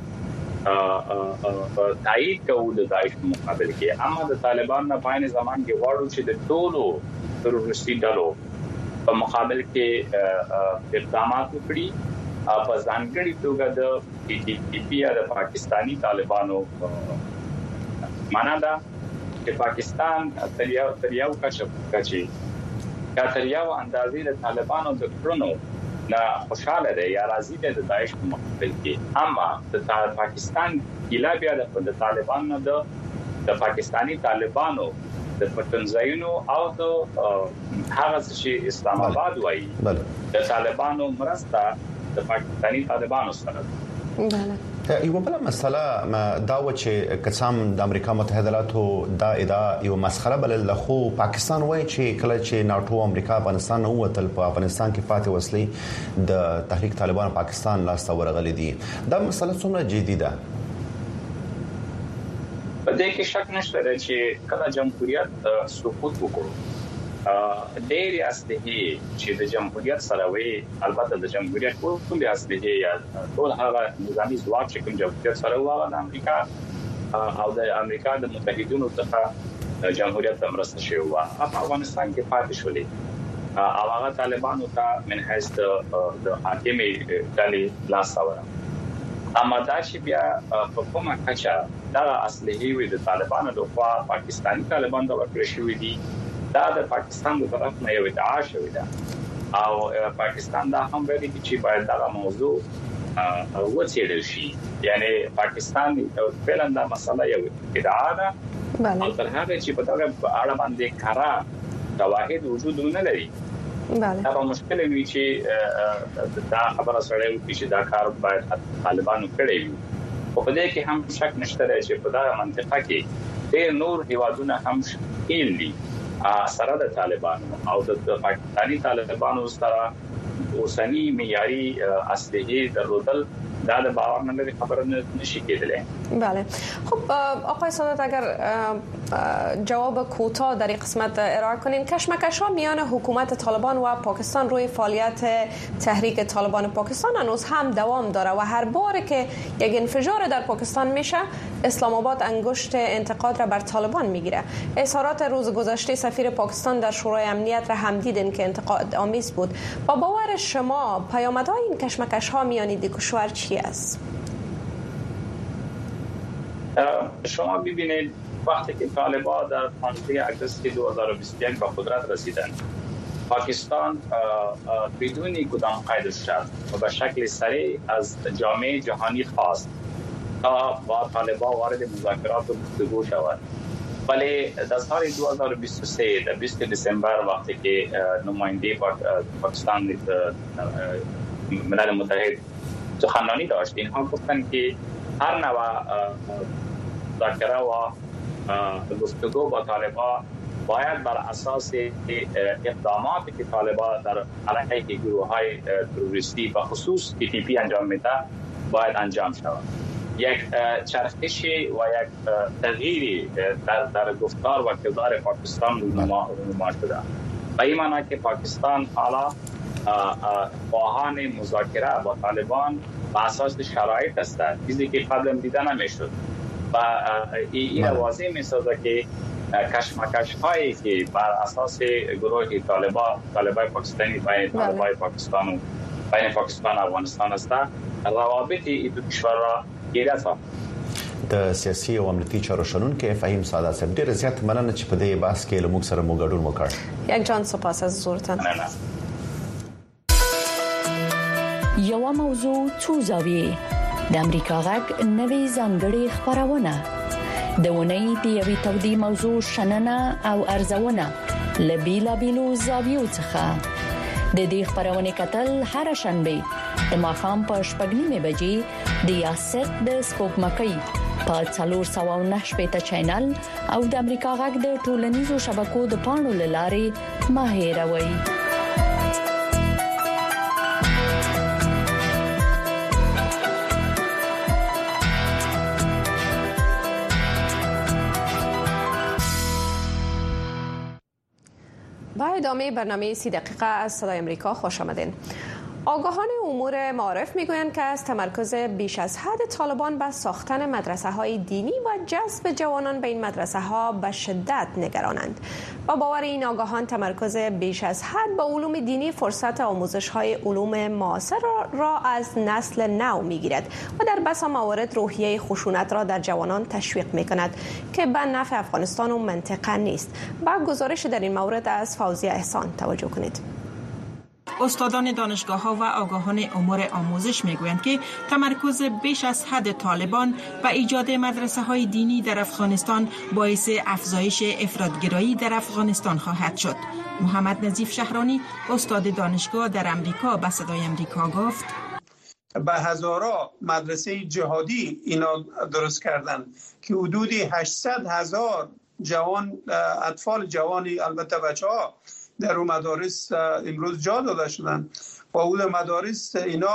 تایید کوو د داعش په مقابل کې، اما د طالبان نه په زمان کې غواړو چې د ټولو تروریستي ډلو په مقابل کې اقدامات وکړي په ځانګړي توګه د ټي ټي پی یا د پاکستانی طالبانو معنا دا چې پاکستان تر یو کچې تر یو اندازې د طالبانو د کړنو نه خوشاله ده یا راضي ده د داعش په مقابل کې، اما د پاکستان ګیلا بیا د طالبان نه د پاکستانی طالبانو د پټنځایونو او د هغه چې اسلام آباد وایي د طالبانو مرسته د پاکستانی طالبانو سره. یو بل مسله دا و چې قسم د امریکا متحده ایالاتو دا ادعا یو مسخره بلل، خو پاکستان وایي چې کله چې ناتو امریکا افغانستان نه وتل په افغانستان کې پاتې وسلې د تحریک طالبان پاکستان لاس ته ورغلي دي. دا مسله څومره جدي ده؟ په دې کې شک نشته چې کله جمهوریت سقوط وکړو ډېری اسلحې چې د جمهوریت سره وي، البته د جمهوریت ټول اسلحې یا ټول هغه نظامی ځواک چې کوم جمهوریت سره و د امریکا او د امریکا د متحدینو څخه جمهوریت مرسته شوی و په افغانستان کې پاتې شولې او هغه طالبانو ته من حیث د حاکمي ډلې لاس ورغله. اما دا چې بیا په کومه کچه دا اسلحې وي د طالبانو لخوا پاکستانی طالبان ته ورکړل شوې دي، دا د پاکستان د طرف نه یو ادعا شوې ده او پاکستان دا هم ویلي چې باید دا موضوع وڅېړل شي، یعنی پاکستان فعلا دا مسله یو ادعا ده او تر هغه چې په دغه اړه باندې کارا شواهد وجود نه لري دا به مشکل وي چې دا خبره سره وي چې دا کار باید طالبانو کړی وي. په دې کې هم شک نشته چې په دا منطقه کې ډېر نور هیوادونه هم شامل دي سره د طالبانو او د پاکستانی طالبانو سره اوسنی معیاري اسلحې درلودل دا د باور نه لري خبره نشي کېدلې. بله خب آقای سادات اگر جواب کوتاه در این قسمت ارائه کنین، کشمکش‌ها میان حکومت طالبان و پاکستان روی فعالیت تحریک طالبان پاکستان هنوز هم دوام داره و هر بار که یک انفجار در پاکستان میشه اسلام آباد انگشت انتقاد را بر طالبان میگیره. اظهارات روز گذشته سفیر پاکستان در شورای امنیت را هم دیدین که انتقاد آمیز بود. با باور شما پیامدهای این کشمکش‌ها میان دو کشور چی است؟ شما ببینید وقتی که طالبان در 15 آگوست 2021 به قدرت رسیدند، پاکستان بدون کدام قید و شرط و به شکل سریع از جامعه جهانی خواست تا با طالبان وارد مذاکرات و گفتگو شود. ولی در سال 2023 در 20 دسامبر وقتی که نماینده پاکستان ملل متحد سخنرانی داشت، اینها گفتند که هر نوع مذاکره و گفتگو با طالبان باید بر اساس اقداماتی که طالبان در علیه گروه‌های تروریستی و خصوص TTP انجام میده باید انجام شود. یک چرخش و یک تغییری در گفتار و کردار پاکستان رونما شده. و این معنی که پاکستان حالا خواهان مذاکره با طالبان با اساس شرایط است، چیزی که قبلا دیده نمیشد. و این واضح می‌سازد که کشمکش هایی که بر اساس گروه طالبان پاکستانی بین طالبان پاکستان و بین پاکستان و افغانستان است، روابط این دو کشور را گیرد. د سیاسي او امنیتي چارو شنونکو فهیم ساده صاحب ډیر زیات مننه چې په دې بحث کې له موږ سره مو ګډون وکړ. یک جان سپاس از حضورتان. یو موضوع څو زاویې د امریکا غږ نوې ځانګړې خبرونه د ونې د یوې تودې موضوع شننه او ارزونه لبیلا بیلو زاویو څخه د دې خبرونه کتل هر شنبه د ماښام په 8:30 بجې د یاست د سپوږمکۍ په 409 چینل او د امریکا غږ د ټولنیزو شبکو د پاڼو لارې ماهیروي. با ادامه برنامه 30 دقیقه از صدای امریکا خوش آمدین. آگاهان امور معارف میگویند که از تمرکز بیش از حد طالبان به ساختن مدرسه‌های دینی و جذب جوانان به این مدرسه‌ها به شدت نگرانند. با باور این آگاهان تمرکز بیش از حد با علوم دینی فرصت آموزش‌های علوم معاصر را از نسل نو میگیرد و در بسا موارد روحیه خشونت را در جوانان تشویق میکند که به نفع افغانستان و منطقه نیست. با گزارش در این مورد از فوزیه احسان توجه کنید. استادان دانشگاه‌ها و آگاهان امور آموزش میگویند که تمرکز بیش از حد طالبان و ایجاد مدرسه‌های دینی در افغانستان باعث افزایش افراط‌گرایی در افغانستان خواهد شد. محمد نظیف شهرانی استاد دانشگاه در امریکا به صدای امریکا گفت: به هزارا مدرسه جهادی اینا درست کردن که حدود 800,000 جوان، اطفال جوانی، البته بچه‌ها در اون مدارس امروز جا داده شدن. با اون مدارس اینا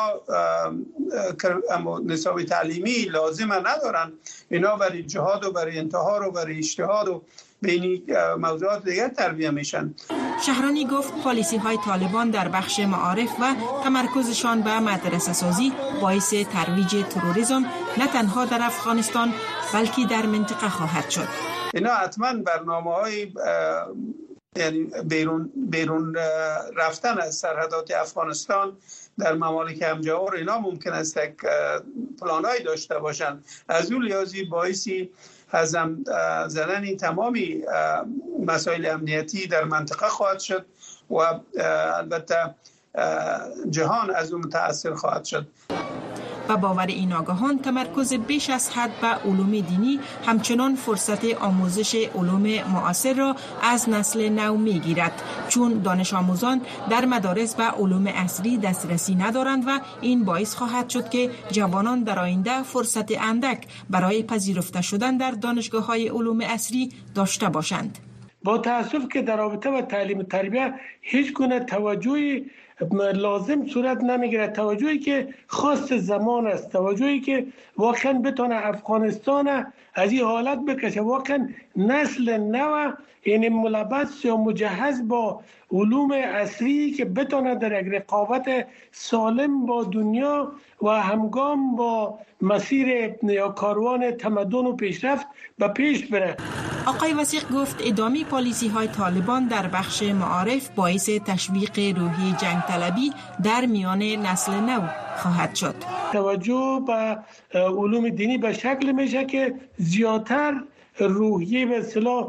نصاب تعلیمی لازم ندارن، اینا برای جهاد و برای انتحار و برای اجتهاد و بینی موضوعات دیگر تربیه میشن. شهرانی گفت پالیسی های طالبان در بخش معارف و تمرکزشان به مدرسه سازی باعث ترویج تروریسم نه تنها در افغانستان بلکه در منطقه خواهد شد. اینا حتما برنامه‌های یعنی بیرون رفتن از سرحدات افغانستان در ممالک همجوار اینا ممکن است یک پلانایی داشته باشند. از اون لحاظی باعثی هضم زدن تمامی مسائل امنیتی در منطقه خواهد شد و البته جهان از اون متاثر خواهد شد. با باور این آگاهان تمرکز بیش از حد به علوم دینی همچنان فرصت آموزش علوم معاصر را از نسل نو میگیرد، چون دانش آموزان در مدارس به علوم عصری دسترسی ندارند و این باعث خواهد شد که جوانان در آینده فرصت اندک برای پذیرفته شدن در دانشگاه‌های علوم عصری داشته باشند. با تأسف که در رابطه با تعلیم و تربیت هیچ گونه توجهی لازم صورت نمیگیره، توجهی که خاص زمان است، توجهی که واقعا بتونه افغانستان از این حالت بکشه، واقعا نسل نو یعنی ملبس یا مجهز با علوم عصری که بتونه در یک رقابت سالم با دنیا و همگام با مسیر یا کاروان تمدن و پیشرفت به پیش بره. آقای وثیق گفت ادامه پالیسی های طالبان در بخش معارف باعث تشویق روحی جنگ طلبی در میان نسل نو خواهد شد. توجه به علوم دینی به شکل میشه که زیادتر روحیه به اصطلاح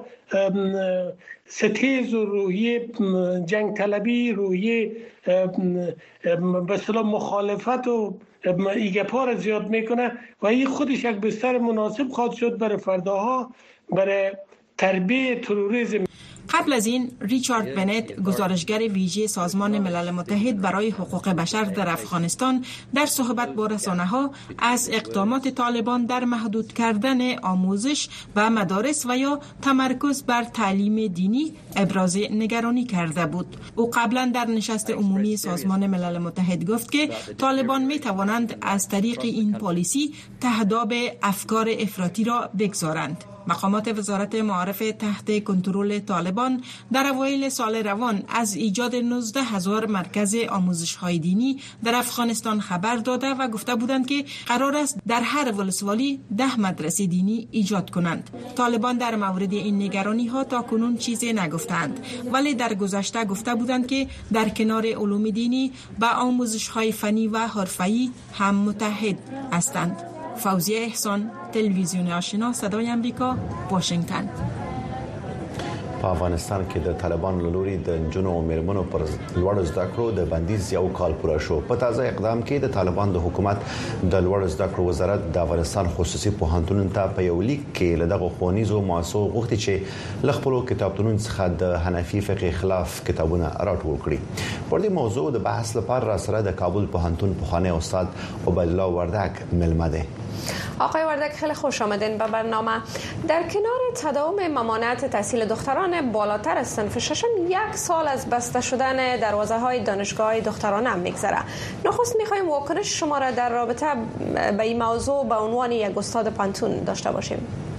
ستیز و روحیه جنگ طلبی، روحیه به اصطلاح مخالفت و ایگپار زیاد میکنه و این خودش یک بستر مناسب خواهد شد برای فرداها برای تربیت تروریسم. قبل از این ریچارد بنت گزارشگر ویژه سازمان ملل متحد برای حقوق بشر در افغانستان در صحبت با رسانه‌ها از اقدامات طالبان در محدود کردن آموزش و مدارس و یا تمرکز بر تعلیم دینی ابراز نگرانی کرده بود. او قبلا در نشست عمومی سازمان ملل متحد گفت که طالبان می توانند از طریق این پالیسی تهداب افکار افراطی را بگذارند. مقامات وزارت معارف تحت کنترل طالبان در اوایل سال روان از ایجاد 19,000 مرکز آموزش‌های دینی در افغانستان خبر داده و گفته بودند که قرار است در هر ولسوالی 10 مدرسه دینی ایجاد کنند. طالبان در مورد این نگرانی‌ها تاکنون چیزی نگفتند، ولی در گذشته گفته بودند که در کنار علوم دینی با آموزش‌های فنی و حرفه‌ای هم متحد هستند. فوزیه احسان، تلویزیون آشنا، صدای امریکا، واشنگتن. په افغانستان کې د طالبان له لوري د نجونو او میرمنو پر لوړ زده کړو د بندیز یو کال پوره شو. په تازه اقدام کې د طالبان د حکومت د لوړ زده کړو وزارت د افغانستان خصوصي پوهنتونونو ته په یو لیک کې له دغه ښوونیزو مؤسسو غوښتي چې له خپلو کتابتونونو څخه د حنفي فقه خلاف کتابونه راټول کړي. پر دې موضوع د بحث لپاره را سره د کابل پوهنتون پخوانی استاد عبدالله وردک ملمه ده. آقای وردک خیلی خوش آمدین به برنامه. در کنار تداوم ممانعت تحصیل دختران بالاتر از صنف ششم 1 سال از بسته شدن دروازه های دانشگاه دخترانه هم میگذره. نخست میخوایم واکنش شما را در رابطه به این موضوع به عنوان یک استاد پانتون داشته باشیم.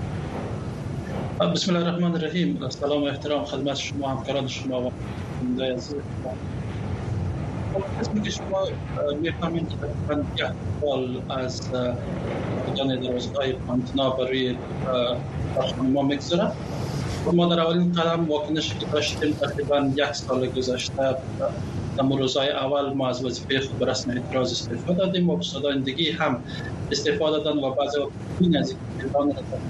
بسم الله الرحمن الرحیم. سلام و احترام خدمت شما، همکاران شما و بینندگان عزیز. اسمی که شما میفهمید که تقریباً 1 سال از بودن دروازه‌های پانتونا برای ما میگذره. ما در اولین قدم واکنشی که داشتیم تقریباً 1 سال گذشته در روزهای اول ما از وظیفه خود به رسم اعتراض استعفا دادیم و استادان دیگه هم استعفا دادن و بعضی این از ایران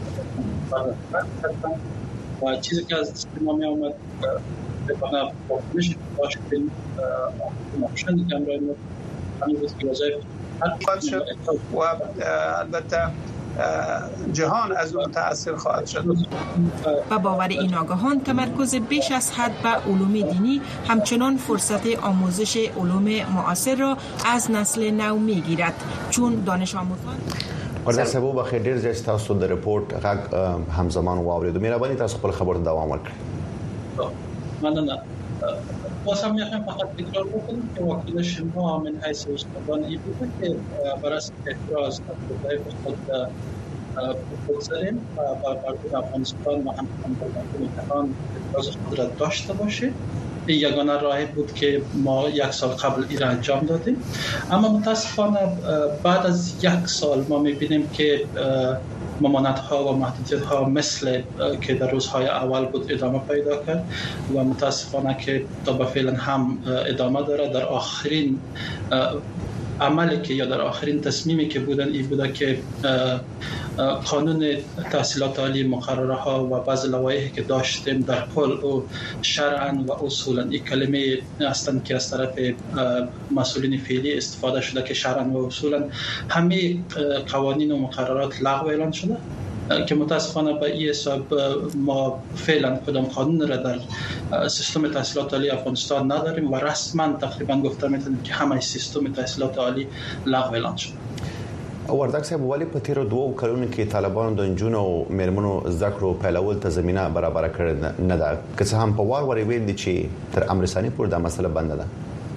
و چیزی که از دست ما می آمد به بنا واکنشی داشتیم نقشانی که امرای ما همین بود که وظایف و البته جهان از اون متاثر خواهد شد. با باور این آگاهان تمرکز بیش از حد به علوم دینی همچنان فرصت آموزش علوم معاصر را از نسل نو میگیرد، چون دانش آموزان ورته سبو بخیر ډیر ځای تاسو د رپورت غږ همزمان واوریدو. مهرباني تاسو خپل خبر ته دوام ورکړئ. مننه. واسم میخوایم فقط تکرار بکنیم که واکنش ما من حیث استادان این بوده که برای اعتراض در خود بگذاریم و مردم افغانستان و هم امتحان اعتراض خود را داشته باشه. این یگانه راهی بود که ما 1 سال قبل این را انجام دادیم، اما متاسفانه بعد از 1 سال ما میبینیم که ممانعت ها و محدودیت ها مثل که در روزهای اول بود ادامه پیدا کرد و متاسفانه که تا به فعلا هم ادامه داره. در آخرین عملی که یا در آخرین تصمیمی که بودن این بوده که قانون تحصیلات عالی مقرره ها و بعض لوایحی که داشتیم در کل و شرعاً و اصولاً این کلمه هستند که از طرف مسئولین فعلی استفاده شده که شرعاً و اصولاً همه قوانین و مقررات لغو اعلان شده که متاسفانه به این حساب ما فعلا کدام قانون را در سیستم تحصیلات عالی افغانستان نداریم و رسما تقریبا گفته میتونیم که همه سیستم تحصیلات عالی لغو اعلان شده. وردک صاحب ولی په تیرو 2 کلونو کې طالبانو د نجونو او میرمنو زده کړو پیلول ته زمينه برابر کړې نه ده، که څه هم په وار ویل دي چې تر امرساني پورې دا مسله بند ده.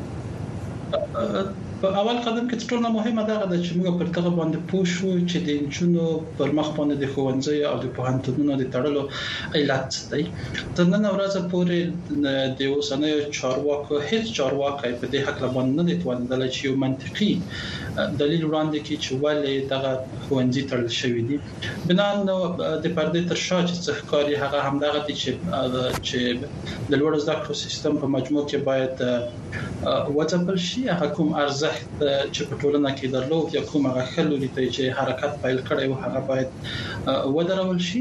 اول قدم کې ټول مهمه ده چې موږ پر دغه باندې پوه شو چې د انجونو پر مخ باندې د ښوونځي او د پوهنتونونو د تړلو علت دی. تر نن ورځې پورې د اوسنیو چارواکو هیڅ چارواکي په دې حق باندې نه توانیدل چې یو منطقي دلیل وړاندې کړي چې ولې دغه ښوونځي تړل شوی دي. بنا د پردې تر شا چې څه ښکاري هغه همدغه دي چې د لوړ زده کړو سیستم په مجموع کې باید وځپل شي. هغه کوم ارزښت چې په ټولنه کې درلود یا کوم هغه خلولې ته چې حرکت پیل کړي او هغه باید ودرول شي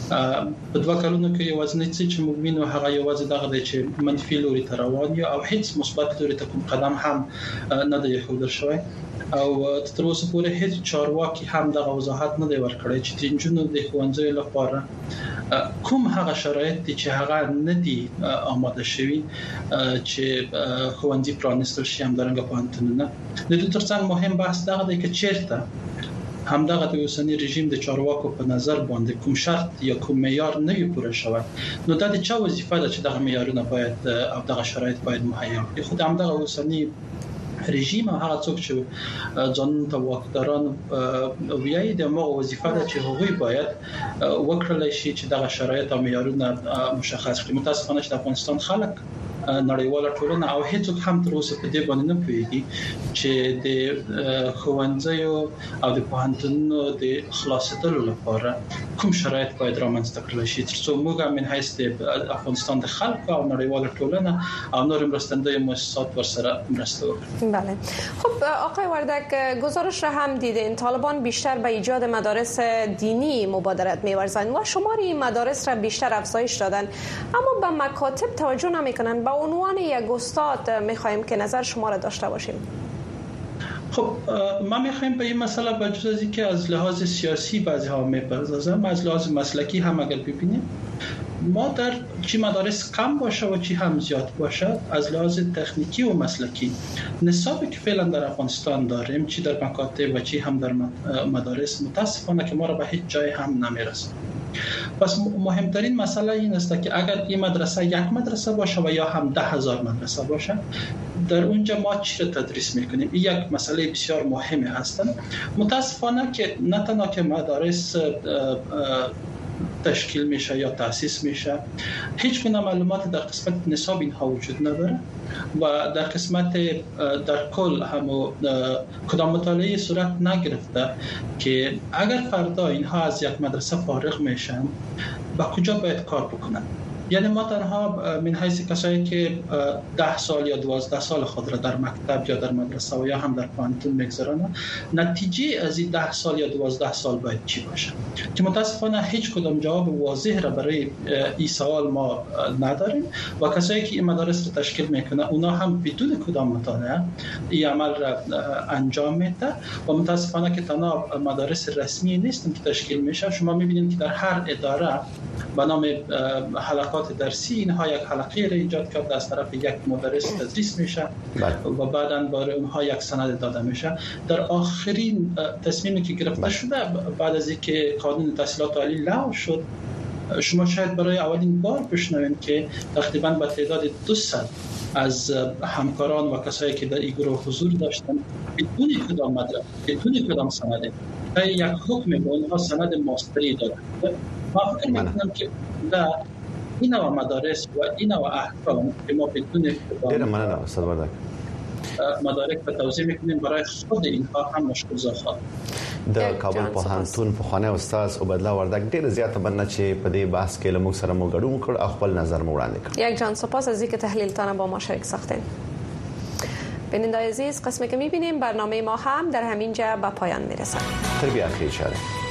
په 2 کلونو کې یوازې څه چې موږ وینو هغه یوازې دغه دی چې منفي لوري ته روان یو او هیڅ مثبت لوري ته کوم قدم هم نه دی ښودل شوی او تر اوسه پورې هیڅ چارواکي هم دغه وضاحت نه دی ورکړی چې د جنونو د ښوونځیو لپاره کوم هغه شرایط دي چې هغه نه دي آماده شوي چې ښوونځي پرانیستل شي همدارنګه پوهنتونونه. د دې ترڅنګ مهم بحث دغه دی چې چیرته همدغه د اوسنی رژیم د چارواکو په نظر باندې کوم شرط یا کوم معیار نه وي پوره شوی نو دا د چا وظیفه ده چې دغه معیارونه باید او دغه شرایط باید مهیا کړي. خو همدغه اوسنی رژیم هغه څوک چې ځانونه واکداران ویایي د موږ وظیفه ده چې هغوی باید وکړل شي چې دغه شرایط او معیارونه مشخص کړي. متاسفانه چې د افغانستان خلک نړیواله ټولنه او هیڅوک هم تر اوسه په دې باندې نه پوهیږي چې د ښوونځیو او د پوهنتونونو د خلاصېدلو لپاره کوم شرایط باید رامنځته کړل شي ترڅو موږ هم من حیث د افغانستان د خلکو او نړیواله ټولنه او نور مرستندوی مؤسسات ورسره مرسته وکړي. بله. خب آقای وردک، گزارش را هم دیدین طالبان بیشتر به ایجاد مدارس دینی مبادرت می‌ورزند و شمار این مدارس را بیشتر افزایش دادن اما به مکاتب توجه نمی‌کنند. به عنوان یک استاد می‌خوایم که نظر شما را داشته باشیم. خب ما می‌خوایم به این مسئله با جز از اینکه از لحاظ سیاسی بعضی‌ها می‌پردازند از لحاظ مسلکی هم اگر ببینیم ما در چی مدارس کم باشه و چی هم زیاد باشه از لحاظ تکنیکی و مسلکی نصابی که فعلا در افغانستان داریم چی در مکاتب و چی هم در مدارس متاسفانه که ما را به هیچ جای هم نمیرسه. پس مهمترین مسئله این است که اگر این مدرسه یک مدرسه باشه و یا هم 10,000 مدرسه باشه در اونجا ما چی را تدریس میکنیم این یک مسئله بسیار مهمی هستند. متاسفانه که نه تنها که مدارس تشکیل میشه یا تأسیس میشه هیچ گونه معلومات در قسمت نصاب اینها وجود نداره و در قسمت در کل هم کدام مطالعه صورت نگرفته که اگر فردا اینها از یک مدرسه فارغ میشن با کجا باید کار بکنن. یعنی ما تنها من حیث کسایی که 10 سال یا 12 سال خود را در مکتب یا در مدرسه و یا هم در پوهنتون میگذرانند نتیجه از این 10 سال یا 12 سال باید چی باشه که متاسفانه هیچ کدام جواب واضح را برای این سوال ما نداریم و کسایی که این مدارس را تشکیل میکنه اونا هم بدون کدام مطالعه این عمل را انجام میده و متاسفانه که تنها مدارس رسمی نیستن که تشکیل میشه. شما میبینید که در هر اداره به نام حلقات درسی اینها یک حلقه را ایجاد کرده از طرف یک مدرس تدریس میشه و بعداً برای اونها یک سند داده میشه. در آخرین تصمیمی که گرفته شده بعد از اینکه قانون تحصیلات عالی لغو شد شما شاید برای اولین بار بشنوید که تقریباً به تعداد 200 از همکاران و کسایی که در این گروه حضور داشتن بدون کدام مدرک بدون کدام سند یک حکم به اونها سند ماستری داده. ما فکر میکنم که در این نوع مدارس و این نوع احکام که ما بدون مدارک به توضیح میکنیم برای خود اینها هم مشکل زاخواد. د کابل پوهنتون پخوانی استاد عبدالله وردک ډېر زیاته مننه چې په دې بحث کې له موږ سره مو ګډون کړ او خپل نظر مو وړاندې کړ. یک جان سپاس از اینکه تحلیلتان با ما شریک ساختین. بینندگان عزیز قسمی که میبینیم برنامه ما هم در همین جا به پایان میرسد. تربیت خیر.